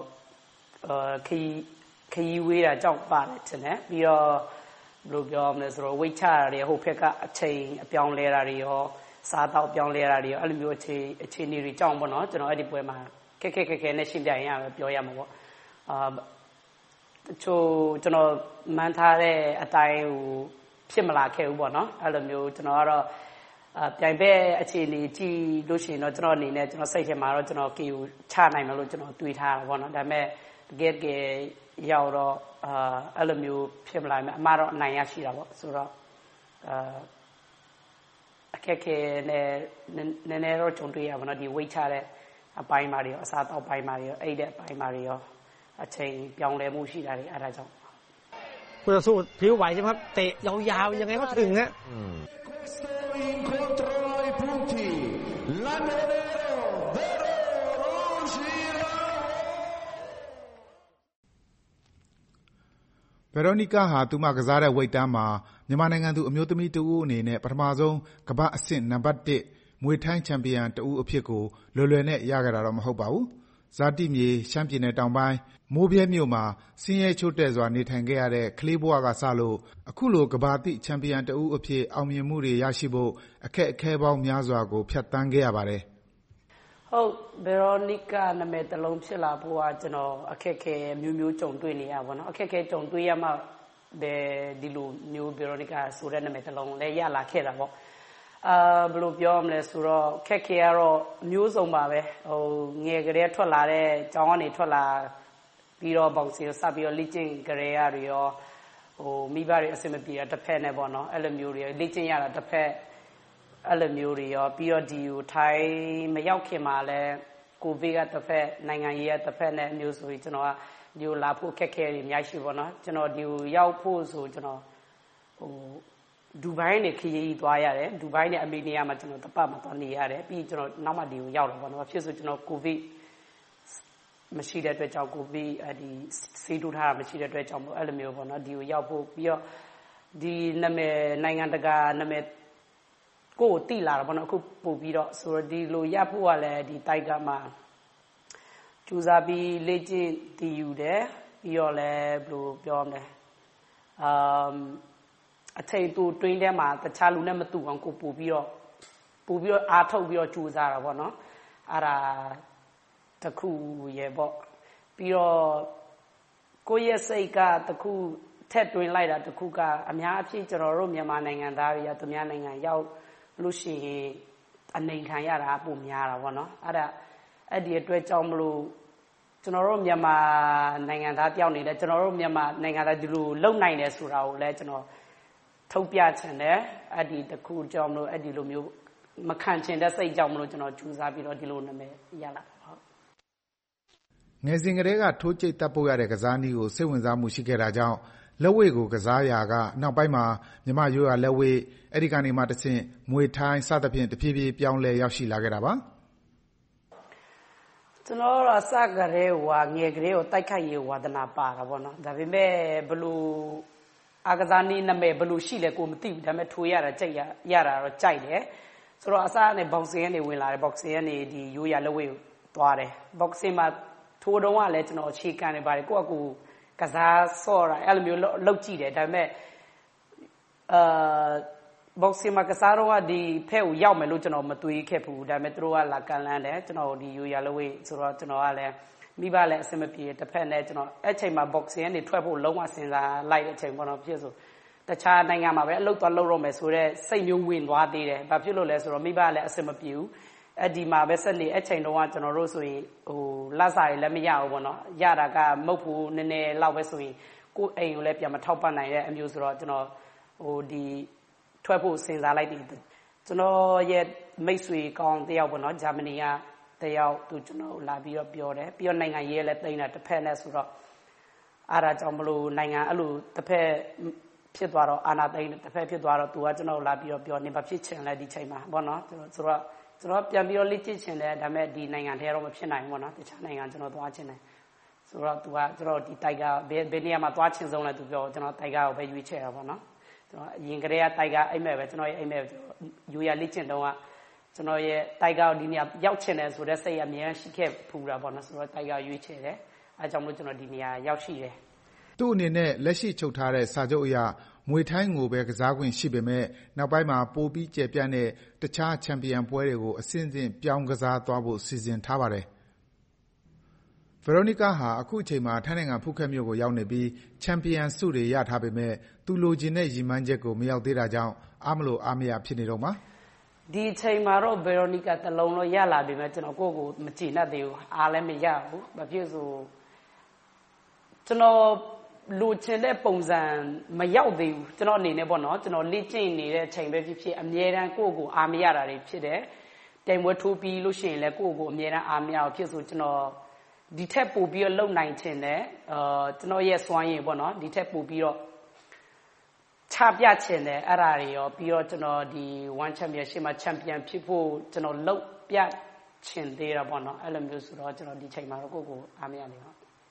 ခရီးဝေးတာကြောက်ပါတယ်ထင်တယ်ပြီးတော့ဘယ်လိုပြောမလဲဆိုတော့ဝိတ်ချတာတွေဟိုဘက်ကအချိန်အပြောင်းလဲတာတွေရောစားတော့ပြောင်းလဲတာတွေရောအဲ့လိုမျိုးအခြေအနေတွေကြောက်ပေါ့နော်ကျွန်တော်အဲ့ဒီပွဲမှာခက်နဲ့ရှင်းပြရင်ရမယ်ပြောရမှာပေါ့တချို့ကျွန်တော်မှန်းထားတဲ့အတိုင်းဟိုဖြစ်မလာခဲ့ဘူးပေါ့နော်အဲ့လိုမျိုးကျွန်တော်ကတော့ပြိုင်ဘက်အခြေအနေကြည့်လို့ရှိရင်တော့ကျွန်တော်အနေနဲ့ကျွန်တော်စိတ်ထဲမှာတော့ကျွန်တော်ကီကိုချနိုင်မယ်လို့ကျွန်တော်တွေးထားတာပေါ့နော်ဒါပေမဲ့တကယ်ရောက်တော့အဲ့လိုမျိုးဖြစ်မလာမယ်အမှားတော့အနိုင်ရရှိတာပေါ့ဆိုတော့အခက်ခဲနဲ့နည်းနည်းတော့ကြုံတွေ့ရပါတော့ဒီဝိတ်ချတဲ့အပိုင်းမှာတွေရောအစားတောက်ပိုင်းမှာတွေရောအဲ့တဲ့အပိုင်းမှာတွေရောအချိန်ပြောင်းလဲမှုရှိတာတွေအဲ့ဒါကြောင့်คู่ต่อสู้ผิวไหวใช่มั้ยครับเตะยาวๆยังไงก็ถึงฮะဗယ်ရိုနီကာဟာသူမကစားတဲ့ဝိတ်တန်းမှာမြန်မာနိုင်ငံသူအမျိုးသမီးတဦးအနေနဲ့ပထမဆုံးကမ္ဘာအဆင့်နံပါတ်1မွေထိုင်းချန်ပီယံတဦးအဖြစ်ကိုလွယ်လွယ်နဲ့ရခဲ့တာတော့မဟုတ်ပါဘူး။ဇာတိမြေရှမ်းပြည်နယ်တောင်ပိုင်းမိုးဗြဲမြို့မှာဆင်းရဲချို့တဲ့စွာနေထိုင်ခဲ့ရတဲ့ကလေးဘဝကစလို့အခုလိုကမ္ဘာတိချန်ပီယံတဦးအဖြစ်အောင်မြင်မှုတွေရရှိဖို့အခက်အခဲပေါင်းများစွာကိုဖြတ်သန်းခဲ့ရပါတယ်ဟုတ်ဗယ်ရိုနီကာနာမည်တစ်လုံးဖြစ်လာဖို့ကကျွန်တော်အခက်ခဲမျိုးကြုံတွေ့နေရပါတော့အခက်ခဲကြုံတွေ့ရမှဒီလိုမျိုးဗယ်ရိုနီကာဆိုတဲ့နာမည်တစ်လုံးလည်းရလာခဲ့တာပေါ့ဘယ်လိုပြောမလဲဆိုတော့ခက်ခဲကတော့မျိုးစုံပါပဲဟိုငယ်ကလေးထွက်လာတဲ့ကျောင်းကနေထွက်လာပြီးတော့ဘောင်စီကိုစပြီးတော့လေ့ကျင့်ကြရရတွေရောဟိုမိဘတွေအဆင်မပြေတာတစ်ဖက်နဲ့ပေါ့နော်အဲ့လိုမျိုးတွေလေ့ကျင့်ရတာတစ်ဖက်အဲ့လိုမျိုးတွေရောပြီးတော့ဒီကိုထိုင်းမရောက်ခင်မှာလဲကိုဗစ်ကတစ်ဖက်နိုင်ငံရေးကတစ်ဖက်နဲ့မျိုးဆိုပြီးကျွန်တော်ကဒီကိုလာဖို့ခက်ခဲတွေအများကြီးပေါ့နော်ကျွန်တော်ဒီကိုရောက်ဖို့ဆိုကျွန်တော်ဟိုဒူဘိုင်းနဲ့ခရီးသွားရတယ်ဒူဘိုင်းနဲ့အမေနီယာမှာကျွန်တော်တပတ်မှာသွားနေရတယ်ပြီးကျွန်တော်နောက်မှဒီကိုရောက်တော့ပေါ့နော်ဖြစ်ဆိုကျွန်တော်ကိုဗစ်မရှိတဲ့အတွက်ကြောင့်ကိုဗစ်ဒီစီးတူထားတာမရှိတဲ့အတွက်ကြောင့်ပေါ့အဲ့လိုမျိုးပေါ့နော်ဒီကိုရောက်ဖို့ပြီးတော့ဒီနာမည်နိုင်ငံတကာနာမည်ကိုတိလာတော့ပေါ့နော်အခုပို့ပြီးတော့ဆိုတော့ဒီလိုရဖို့ကလည်းဒီတိုက်ကမှာကျူစားပြီးလေ့ကျင့်တည်ယူတယ်ပြီးတော့လည်းဘယ်လိုပြောမလဲအချိန်တူတွင်းထဲမှာတခြားလူနဲ့မတူအောင်ကိုပို့ပြီးတော့အားထုတ်ပြီးတော့ကျူစားတာပေါ့နော်အဲ့ဒါတခုရေပေါ့ပြီးတော့ကိုယ့်ရဲ့စိတ်ကတခုထက်တွင်လိုက်တာတခုကအများအပြည့်ကျွန်တော်တို့မြန်မာနိုင်ငံသားတွေကသူများနိုင်ငံရောက်လို့ရှိရင်အနေခံရတာပုံများတာပေါ့နော်အဲ့ဒီအတွက်ကြောင့်မလို့ကျွန်တော်တို့မြန်မာနိုင်ငံသားတယောက်နေလဲကျွန်တော်တို့မြန်မာနိုင်ငံသားဒီလိုလုံနိုင်တယ်ဆိုတာကိုလည်းကျွန်တော်ထုတ်ပြချင်တယ်အဲ့ဒီတခုကြောင့်မလို့အဲ့ဒီလိုမျိုးမခံချင်တဲ့စိတ်ကြောင့်မလို့ကျွန်တော်ကြိုးစားပြီးတော့ဒီလိုနာမည်ရလာတာဟုတ်ငယ်စဉ်ကတည်းကထိုးကျိတ်တပ်ပို့ရတဲ့ကစားနည်းကိုစိတ်ဝင်စားမှုရှိခဲ့တာကြောင့်လက်ဝှေ့ကိုကစားရာကနောက်ပိုင်းမှာမြမရိုးရာလက်ဝှေ့အဲ့ဒီကနေမှတဆင့်မွေထိုင်းစသဖြင့်တဖြည်းဖြည်းပြောင်းလဲရောက်ရှိလာခဲ့တာပါကျွန်တော်တို့စကရဲဟွာငယ်ကလေးကိုတိုက်ခိုက်ရေးဝါဒနာပါတာပေါ့နော်ဒါပေမဲ့ဘလူအာကစားနည်းနာမည်ဘလူရှိလဲကိုမသိဘူးဒါပေမဲ့ထိုးရတာကြိုက်ရတာတော့ကြိုက်တယ်ဆိုတော့အစားနဲ့ boxing ကနေဝင်လာတယ် boxing ကနေဒီရိုးရာလက်ဝှေ့ကိုသွားတယ် boxing မှာထိုးတော့ကလည်းကျွန်တော်အခြေခံနေပါတယ်ကိုယ့်အကူကစားဆော့တာအဲ့လိုမျိုးလောက်ကြည့်တယ်ဒါပေမဲ့boxing မှာကစားတော့ကဒီဖက်ကိုရောက်မယ်လို့ကျွန်တော်မတွေးခဲ့ဘူးဒါပေမဲ့သူတို့ကလာကန်လန်းတယ်ကျွန်တော်ဒီရိုးရာလက်ဝှေ့ဆိုတော့ကျွန်တော်ကလည်းမိဘလည်းအဆင်မပြေတစ်ဖက်နဲ့ကျွန်တော်အဲ့ချိန်မှာ boxing ကနေထွက်ဖို့လုံးဝစဉ်းစားလိုက်တဲ့အချိန်ပေါ့နော်ဖြစ်ဆိုတခြားနိုင်ငံမှာပဲအလုပ်သွားလုပ်တော့မယ်ဆိုတော့စိတ်မျိုးဝင်သွားသေးတယ်ဘာဖြစ်လို့လဲဆိုတော့မိဘလည်းအဆင်မပြေဘူးအဲ့ဒီမှာပဲဆက်နေအဲ့ချိန်တုန်းကကျွန်တော်တို့ဆိုရင်ဟိုလက်စာတွေလည်းမရဘူးပေါ့နော်ရတာကမဟုတ်ဘူးနည်းနည်းလောက်ပဲဆိုရင်ကိုယ်အိမ်ကိုလည်းပြန်မထောက်ပံ့နိုင်တဲ့အမျိုးဆိုတော့ကျွန်တော်ဟိုဒီထွက်ဖို့စဉ်းစားလိုက်တယ်ကျွန်တော်ရဲ့မိတ်ဆွေကောင်းတယောက်ပေါ့နော်ဂျာမနီကတယောက်သူကျွန်တော်လာပြီးတော့ပြောတယ်ပြီးတော့နိုင်ငံရေးလည်းတိန်းတာတစ်ဖက်နဲ့ဆိုတော့အားဒါကြောင့်မလို့နိုင်ငံအဲ့လိုတစ်ဖက်ဖြစ်သွားတော့အာနာသိန်းတစ်ဖက်ဖြစ်သွားတော့သူကကျွန်တော်လာပြီးတော့ပြောနေပါဖြစ်ချင်လဲဒီချိန်မှာပေါ့နော်ဆိုတော့ကျွန်တော်ပြန်ပြီးတော့လေ့ကျင့်ချင်တယ်ဒါပေမဲ့ဒီနိုင်ငံထဲတော့မဖြစ်နိုင်ဘူးပေါ့နော်တခြားနိုင်ငံကျွန်တော်သွားချင်တယ်ဆိုတော့သူကကျွန်တော်ဒီတိုက်ကာဘယ်နေရာမှာသွားချင်ဆုံးလဲသူပြောကျွန်တော်တိုက်ကာကိုပဲရွေးချယ်တာပေါ့နော်ကျွန်တော်အရင်ကတည်းကတိုက်ကာအိမ်မဲ့ပဲကျွန်တော်ရဲ့အိမ်မဲ့ယူရလေ့ကျင့်တော့ကကျွန်တော်ရဲ့တိုက်ကာကိုဒီနေရာရောက်ချင်တယ်ဆိုတဲ့စိတ်အမြဲရှိခဲ့ဖူးတာပေါ့နော်ဆိုတော့တိုက်ကာရွေးချယ်တယ်အဲကြောင့်မို့ကျွန်တော်ဒီနေရာရောက်ရှိတယ်သူ့အနေနဲ့လက်ရှိချုပ်ထားတဲ့စာချုပ်အရမွေထိုင်းကိုပဲကစားခွင့်ရှိပေမဲ့နောက်ပိုင်းမှာပိုပြီးကျယ်ပြန့်တဲ့တခြားချန်ပီယံပွဲတွေကိုအဆင့်ဆင့်ပြောင်းကစားသွားဖို့စီစဉ်ထားပါတယ်။ Veronica ဟာအခုအချိန်မှာထိုင်းနိုင်ငံဖူးခက်မြို့ကိုရောက်နေပြီးချန်ပီယံဆုတွေရထားပေမဲ့သူလိုချင်တဲ့ရည်မှန်းချက်ကိုမရောက်သေးတာကြောင့်အားမလို့အားမရဖြစ်နေတော့မှာဒီအချိန်မှာတော့ Veronica တလုံးလို့ရလာပြီမဲ့ကျွန်တော်ကိုယ့်ကိုမကြည်နဲ့သေးဘူးအားလည်းမရဘူးဘာဖြစ်ဆိုကျွန်တော်လိုချင်တဲ့ပုံစံမရောက်သေးဘူးကျွန်တော်အနေနဲ့ပေါ့နော်ကျွန်တော်လေ့ကျင့်နေတဲ့အချိန်ပဲဖြစ်ဖြစ်အမြဲတမ်းကိုယ့်ကိုအားမရတာတွေဖြစ်တယ်တိုင်ပွဲထိုးပြီးလို့ရှိရင်လည်းကိုယ့်ကိုအမြဲတမ်းအားမရအောင်ဖြစ်ဆိုကျွန်တော်ဒီထက်ပိုပြီးတော့လုံနိုင်ချင်တယ်ကျွန်တော်ရဲ့စွမ်းရည်ပေါ့နော်ဒီထက်ပိုပြီးတော့ချပြချင်တယ်အဲ့ဒါတွေရောပြီးတော့ကျွန်တော်ဒီ one championship မှာ champion ဖြစ်ဖို့ကျွန်တော်လုပ်ပြချင်သေးတာပေါ့နော်အဲ့လိုမျိုးဆိုတော့ကျွန်တော်ဒီချိန်မှာတော့ကိုယ့်ကိုအားမရနေပါ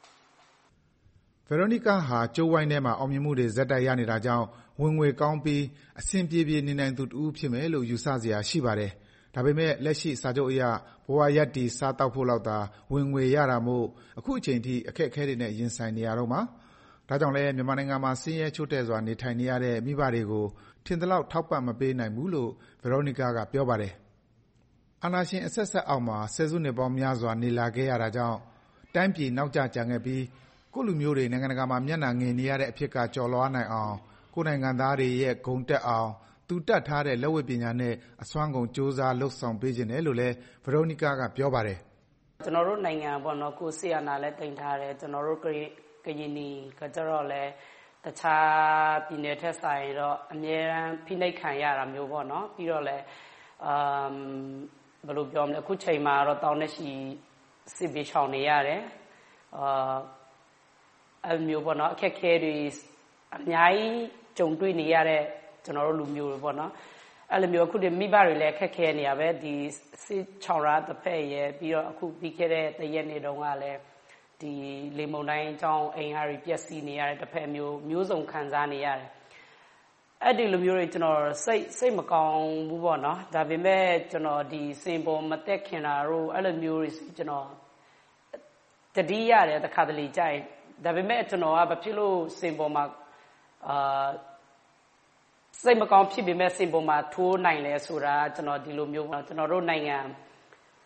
Veronica ဟာကျိုးဝိုင်းထဲမှာအောင်မြင်မှုတွေဇက်တိုက်ရနေတာကြောင့်ဝင်ငွေကောင်းပြီးအဆင်ပြေပြေနေနိုင်သူတူဖြစ်မယ်လို့ယူဆစရာရှိပါတယ်။ဒါပေမဲ့လက်ရှိစာချုပ်အရဘဝရပ်တည်စားတောက်ဖို့လောက်သာဝင်ငွေရတာမို့အခုအချိန်ထိအခက်အခဲတွေနဲ့ရင်ဆိုင်နေရတော့မှာ။ဒါကြောင့်လည်းမြန်မာနိုင်ငံမှာဆင်းရဲချို့တဲ့စွာနေထိုင်နေရတဲ့မိဘတွေကိုထင်သလောက်ထောက်ပံ့မပေးနိုင်ဘူးလို့ Veronica ကပြောပါတယ်။အာဏာရှင်အဆက်ဆက်အောက်မှာဆယ်စုနှစ်ပေါင်းများစွာနေလာခဲ့ရတာကြောင့်တိုင်းပြည်နောက်ကျကျန်ခဲ့ပြီးကိုလူမျိုးတွေနိုင်ငံတကာမှာမျက်နှာငယ်နေရတဲ့အဖြစ်ကကြော်လွှားနိုင်အောင်ကိုနိုင်ငံသားတွေရဲ့ဂုဏ်တက်အောင်သူတတ်ထားတဲ့လက်ဝှေ့ပညာနဲ့အစွမ်းကုန်စ조사လှုပ်ဆောင်ပေးခြင်းတယ်လို့လည်း Veronica ကပြောပါတယ်ကျွန်တော်တို့နိုင်ငံပေါ့နော်ကိုဆီယနာလည်းတင်ထားတယ်ကျွန်တော်တို့ကရင်နီကကြတော့လည်းတခြားပြည်နယ်ထက်ဆိုင်တော့အများအားဖိနှိပ်ခံရတာမျိုးပေါ့နော်ပြီးတော့လည်းဘယ်လိုပြောမလဲအခုချိန်မှာတော့တောင်းနေရှိစစ်ဘေးရှောင်နေရတယ်အဲ့မျိုးပေါ့နော်အခက်ခဲတွေအများကြီးကြုံတွေ့နေရတဲ့ကျွန်တော်တို့လူမျိုးတွေပေါ့နော်အဲ့လိုမျိုးအခုဒီမိဘတွေလည်းအခက်ခဲနေရပဲဒီစစ်ချောင်းရတစ်ဖက်ရဲ့ပြီးတော့အခုပြီးခဲ့တဲ့တရက်နေ့တုန်းကလည်းဒီလေမုန်တိုင်းအကြောင်းအိမ်ဟာတွေပျက်စီးနေရတဲ့တစ်ဖက်မျိုးစုံခံစားနေရတယ်အဲ့ဒီလိုမျိုးတွေကျွန်တော်စိတ်မကောင်းဘူးပေါ့နော်ဒါပေမဲ့ကျွန်တော်ဒီစင်ပေါ်မတက်ခင်တာတို့အဲ့လိုမျိုးတွေကျွန်တော်တတိရတယ်တစ်ခါတလေကြိုက်ဒါပေမဲ့ကျွန်တော်ကဘာဖြစ်လို့စင်ပေါ်မှာစိတ်မကောင်းဖြစ်ပေမဲ့စင်ပေါ်မှာထိုးနိုင်လဲဆိုတာကျွန်တော်ဒီလိုမျိုးပေါ့ကျွန်တော်တို့နိုင်ငံ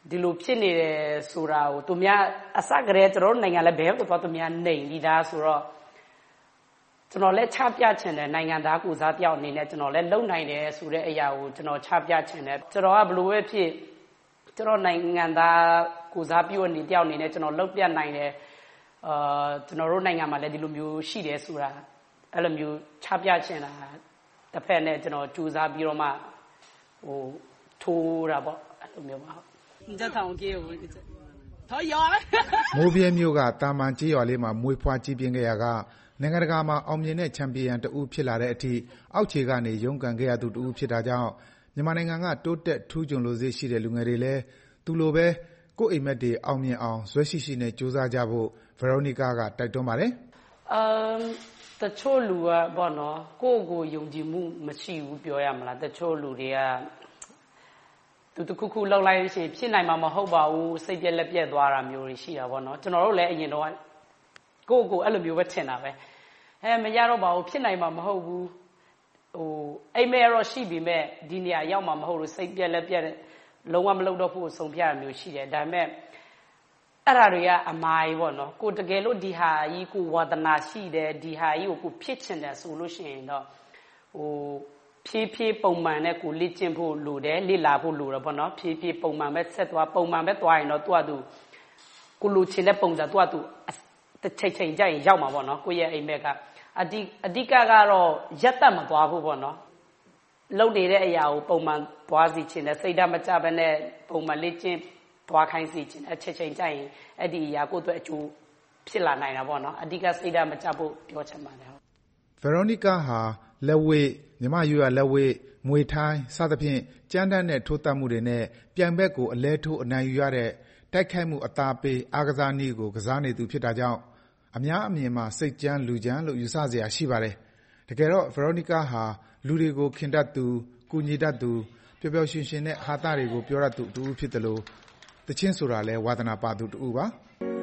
ဒီလိုဖြစ်နေတယ်ဆိုတာကိုသူများအစကတည်းကကျွန်တော်တို့နိုင်ငံလည်းဘယ်ကိုသွားသူများနေပြီးသားဆိုတော့ကျွန်တော်လည်းချပြချင်တယ်နိုင်ငံသားကိုစားတယောက်အနေနဲ့ကျွန်တော်လည်းလုံနိုင်တယ်ဆိုတဲ့အရာကိုကျွန်တော်ချပြချင်တယ်ကျွန်တော်ကဘလို့ပဲဖြစ်ကျွန်တော်နိုင်ငံသားကိုစားပြုအနေတယောက်အနေနဲ့ကျွန်တော်လုံပြနိုင်တယ်ကျွန်တော်တို့နိုင်ငံမှာလည်းဒီလိုမျိုးရှိတယ်ဆိုတာအဲ့လိုမျိုးချပြချင်တာတစ်ဖက်နဲ့ကျွန်တော်ကြိုးစားပြီးတော့မှထိုးတာပေါ့အဲ့လိုမျိုးပါ你在躺街我他要မိုးပြဲမြို့ကတာမန်ကြီးရွာလေးမှာမွေးဖွားကြီးပြင်းခဲ့ရကနိုင်ငံတကာမှာအောင်မြင်တဲ့ချန်ပီယံတဦးဖြစ်လာတဲ့အထိအောက်ခြေကနေရုန်းကန်ခဲ့ရသူတဦးဖြစ်တာကြောင့်မြန်မာနိုင်ငံကတိုးတက်ထူးချွန်လိုစိတ်ရှိတဲ့လူငယ်တွေလည်းသူလိုပဲကိုယ့်အိမ်မက်တွေအောင်မြင်အောင်ဇွဲရှိရှိနဲ့ကြိုးစားကြဖို့ဗယ်ရိုနီကာကတိုက်တွန်းပါတယ်တချို့လူကပေါ့နော်ကိုယ့်ကိုယုံကြည်မှုမရှိဘူးပြောရမလားတချို့လူတွေကသူတခုခုလောက်လိုက်ရှင်ဖြစ်နိုင်မှာမဟုတ်ပါဘူးစိတ်ပြက်လက်ပြက်သွားတာမျိုးတွေရှိတာပေါ့နော်ကျွန်တော်တို့လည်းအရင်တော့ကိုယ့်ကိုအဲ့လိုမျိုးပဲထင်တာပဲမရတော့ပါဘူးဖြစ်နိုင်မှာမဟုတ်ဘူးအိမ်မဲတော့ရှိပြီမဲ့ဒီနေရာရောက်မှာမဟုတ်လို့စိတ်ပြက်လက်ပြက်လုံးဝမလုပ်တော့ဖို့ဆုံးဖြတ်ရမျိုးရှိတယ်ဒါပေမဲ့အဲ့ဒါတွေကအမားကြီးပေါ့နော်ကိုတကယ်လို့ဒီဟာကြီးကိုဝါသနာရှိတယ်ဒီဟာကြီးကိုဖြစ်ချင်တယ်ဆိုလို့ရှိရင်တော့ဖြည်းဖြည်းပုံမှန်နဲ့ကိုလေ့ကျင့်ဖို့လိုတယ်လေ့လာဖို့လိုတယ်ပေါ့နော်ဖြည်းဖြည်းပုံမှန်ပဲဆက်သွားပုံမှန်ပဲသွားရင်တော့သူကကိုလိုချင်တဲ့ပုံစံသူချိန်ကြရင်ရောက်မှာပေါ့နော်ကိုရဲ့အိမ်မက်ကအဓိကကတော့ရက်တက်မသွားဘူးပေါ့နော်လုံနေတဲ့အရာကိုပုံမှန်သွားစီချင်တယ်စိတ်ဓာတ်မကျဘဲနဲ့ပုံမှန်လေ့ကျင့်သွားခိုင်းစီချင်တယ်ချိန်ကြရင်အဲ့ဒီအရာကိုအတွက်အကျိုးဖြစ်လာနိုင်တာပေါ့နော်အဓိကစိတ်ဓာတ်မကျဖို့ပြောချင်ပါတယ်ဗယ်ရိုနီကာဟာလက်ဝဲမြမရွရလက်ဝဲမွေထိုင်းစသဖြင့်ကြမ်းတမ်းတဲ့ထိုးတက်မှုတွေနဲ့ပြိုင်ဘက်ကိုအလဲထိုးအနိုင်ယူရတဲ့တိုက်ခိုက်မှုအသာပေးအားကစားနည်းကိုကစားနေသူဖြစ်တာကြောင့်အများအမြင်မှာစိတ်ကြမ်းလူကြမ်းလို့ယူဆစရာရှိပါတယ်တကယ်တော့ဗယ်ရိုနီကာဟာလူတွေကိုခင်တတ်သူကူညီတတ်သူပျော်ပျော်ရွှင်ရွှင်နဲ့ဟာတာတွေကိုပြောတတ်သူတူဖြစ်တယ်လို့တချင်းဆိုတာလဲဝါသနာပါသူတူပါ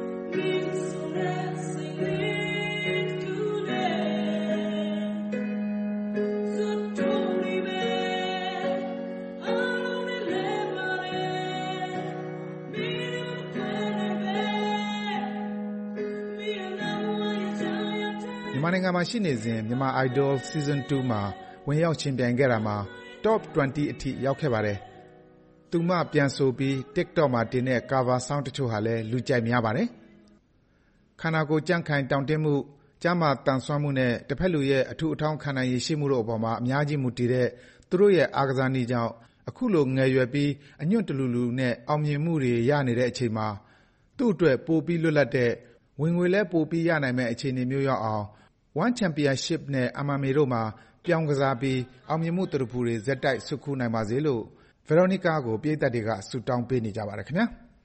မြန်မာနိုင်ငံမှာရှိနေစဉ်မြန်မာ Idol Season 2မှာဝင်ရောက်ချင်းပြိုင်ခဲ့တာမှာ Top 20 အထိရောက်ခဲ့ပါတယ်။သူမပြန်ဆိုပြီး TikTok မှာတင်တဲ့ cover song တချို့ဟာလည်းလူကြိုက်များပါတယ်။ခန္ဓာကိုယ်ကြံ့ခိုင်တောင့်တင်းမှု၊ကျန်းမာသန်စွမ်းမှုနဲ့တစ်ဖက်လူရဲ့အထူးအထောက်ခံနိုင်ရည်ရှိမှုတို့အပေါ်မှာအများကြီးမူတည်တဲ့သူတို့ရဲ့အားကစားနည်းကြောင့်အခုလိုငယ်ရွယ်ပြီးအညွန့်တလူလူနဲ့အောင်မြင်မှုတွေရနေတဲ့အချိန်မှာသူ့အတွက်ပိုပြီးလွတ်လပ်တဲ့ဝင်ငွေလည်းပိုပြီးရနိုင်မယ့်အခြေအနေမျိုးရောက်အောင်One Championship နဲ့ MMA တို့မှာပြောင်းကစားပြီးအောင်မြင်မှုတရဖူတွေဇက်တိုက်ဆွတ်ခူးနိုင်ပါစေလို့ဗယ်ရိုနီကာကိုပရိသတ်တွေကဆုတောင်းပေးနေကြပါတယ်ခင်ဗျာ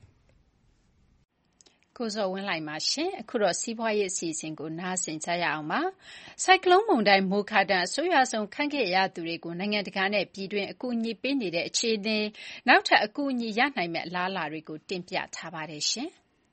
ကိုဇော်ဝင်းလှိုင်ပါရှင်အခုတော့စီးပွားရေးအစီအစဉ်ကိုနားဆင်ကြရအောင်ပါဆိုင်ကလုန်းမုန်တိုင်းမိုခါဒန်အဆိုးရွားဆုံးခန့်ခဲ့ရသူတွေကိုနိုင်ငံတကာနဲ့ပြည်တွင်းအကူအညီပေးနေတဲ့အခြေအနေနောက်ထပ်အကူအညီရနိုင်မဲ့အလားအလာတွေကိုတင်ပြထားပါတယ်ရှင်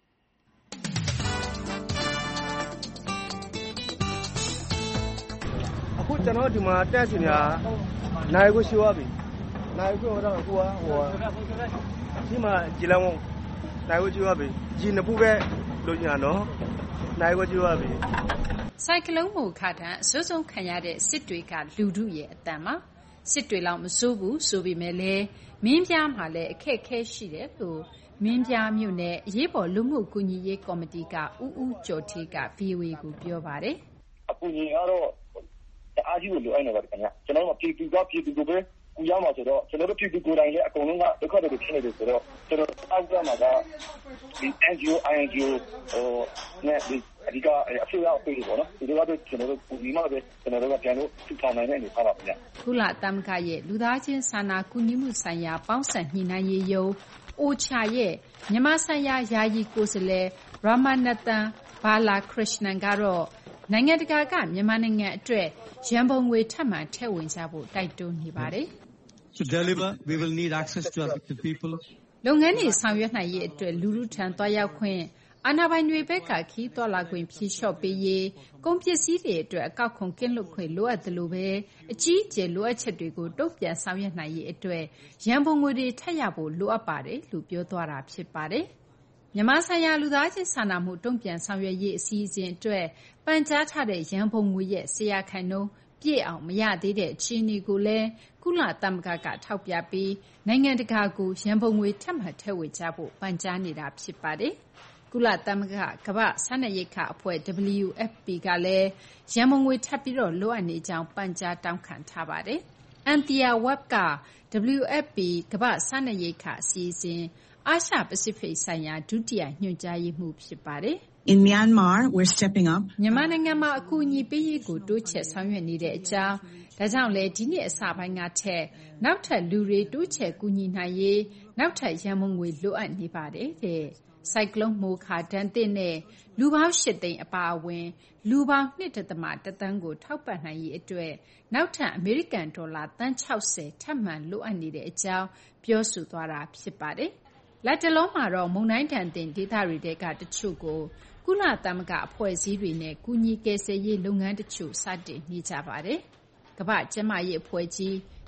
အခုကျွန်တော်ဒီမှာတက်စီများနိုင်ကိုရှိသွားပြီနိုင်ကိုတော့အခုကဒီမှာကြည်လောင်းနိုင်ကိုရှိသွားပြီကြည်နှစ်ဖူးပဲလိုချင်တာနော်နိုင်ကိုရှိသွားပြီဆိုင်ကလုန်းမိုခါဒန်အဆိုးဆုံးခံရတဲ့စစ်တွေကလူထုရဲ့အတန်မှာစစ်တွေလောက်မစိုးဘူးဆိုပေမဲ့လည်းမင်းပြားမှာလည်းအခက်အခဲရှိတယ်လို့မင်းပြားမြို့နယ်အရေးပေါ်လူမှုကူညီရေးကော်မတီကဦးကျော်ဌေးက VOA ကိုပြောပါတယ်အကူအညီကတော့အားကြီးကိုလိုအပ်နေပါတယ်ခင်ဗျကျွန်တော်တို့ပြည်သူကိုပဲကူရမှာဆိုတော့ကျွန်တော်တို့ပြည်သူကိုယ်တိုင်လည်းအကုန်လုံးကဒုက္ခတွေဖြစ်နေတယ်ဆိုတော့ကျွန်တော်အောက်ကမှာကဒီ NGO INGO နဲ့ဒီအဓိကအဖြစ်အပျက်တွေပေါ့နော်ဒီလိုကတော့ကျွန်တော်တို့ကူညီမှပဲကျွန်တော်တို့ကပြန်လို့ထူထောင်နိုင်တဲ့အနေထားပါခင်ဗျကုလသမဂ္ဂရဲ့လူသားချင်းစာနာကူညီမှုဆိုင်ရာပေါင်းစပ်ညှိနှိုင်းရေးယုံ OCHA ရဲ့မြန်မာဆိုင်ရာယာယီကိုယ်စားလှယ် Ramanathan Balakrishnan ကတော့နိုင်ငံတကာကမြန်မာနိုင်ငံအတွက်ရန်ပုံငွေထပ်မံထည့်ဝင်ကြဖို့တိုက်တွန်းနေပါတယ်။ To deliver, we will need access to affected people. လုပ်ငန်းတွေဆောင်ရွက်နိုင်ရေးအတွက်လူထုထံသွားရောက်ခွင့်အာဏာပိုင်တွေဘက်ကခရီးသွားလာခွင့်ဖြေလျှော့ပေးရေးကုန်ပစ္စည်းတွေအတွက်အကောက်ခွန်ကင်းလွတ်ခွင့်လိုအပ်သလိုပဲအကြီးအကျယ်လိုအပ်ချက်တွေကိုတုံ့ပြန်ဆောင်ရွက်နိုင်ရေးအတွက်ရန်ပုံငွေတွေထပ်ရဖို့လိုအပ်ပါတယ်လို့ပြောသွားတာဖြစ်ပါတယ်။မြန်မာဆိုင်ရာလူသားချင်းစာနာမှုတုံ့ပြန်ဆောင်ရွက်ရေးအစီအစဉ်အတွက်ပန်ကြားထားတဲ့ရန်ပုံငွေရဲ့100%ပြည့်အောင်မရသေးတဲ့အခြေအနေကိုလည်းကုလသမဂ္ဂကထောက်ပြပြီးနိုင်ငံတကာကိုရန်ပုံငွေထပ်မံထည့်ဝေကြဖို့ပန်ကြားနေတာဖြစ်ပါတယ်။ကုလသမဂ္ဂကမ္ဘာ့စားနပ်ရိက္ခာအဖွဲ့ WFP ကလည်းရန်ပုံငွေထပ်ပြီးလိုအပ်နေကြောင်းပန်ကြားတောင်းခံထားပါတယ်။ Anthea Webb က WFP ကမ္ဘာ့စားနပ်ရိက္ခာအစီအစဉ်အာရှပစိဖိတ်ဆိုင်ရာဒုတိယညွှန်ကြားရေးမှူးဖြစ်ပါတယ်။ In Myanmar, we're stepping up. မြန်မာနိုင်ငံမှာအကူအညီပေးရေးကိုတိုးချဲ့ဆောင်ရွက်နေတဲ့အကြောင်းဒါကြောင့်လည်းဒီနှစ်အစပိုင်းကထက်နောက်ထပ်လူတွေတိုးချဲ့ကူညီနိုင်ရေးနောက်ထပ်ရန်ပုံငွေလိုအပ်နေပါတယ်တဲ့။ဆိုင်ကလုန်းမိုခါဒဏ်သင့်တဲ့လူပေါင်း8သိန်းအပါအဝင်လူပေါင်း 2.1 သန်းကိုထောက်ပံ့နိုင်ရေးအတွက်နောက်ထပ်အမေရိကန်ဒေါ်လာသန်း60ထပ်မံလိုအပ်နေတဲ့အကြောင်းပြောဆိုသွားတာဖြစ်ပါတယ်။လက်တလုံးမှာတော့မုန်တိုင်းဒဏ်သင့်ဒေသတွေထဲကတချို့ကိုကုလသမဂ္ဂအဖွဲ့အစည်းတွေနဲ့ကူညီကယ်ဆယ်ရေးလုပ်ငန်းတချို့စတင်နေကြပါတယ်။ကမ္ဘာ့ကျန်းမာရေးအဖွဲ့ကြီး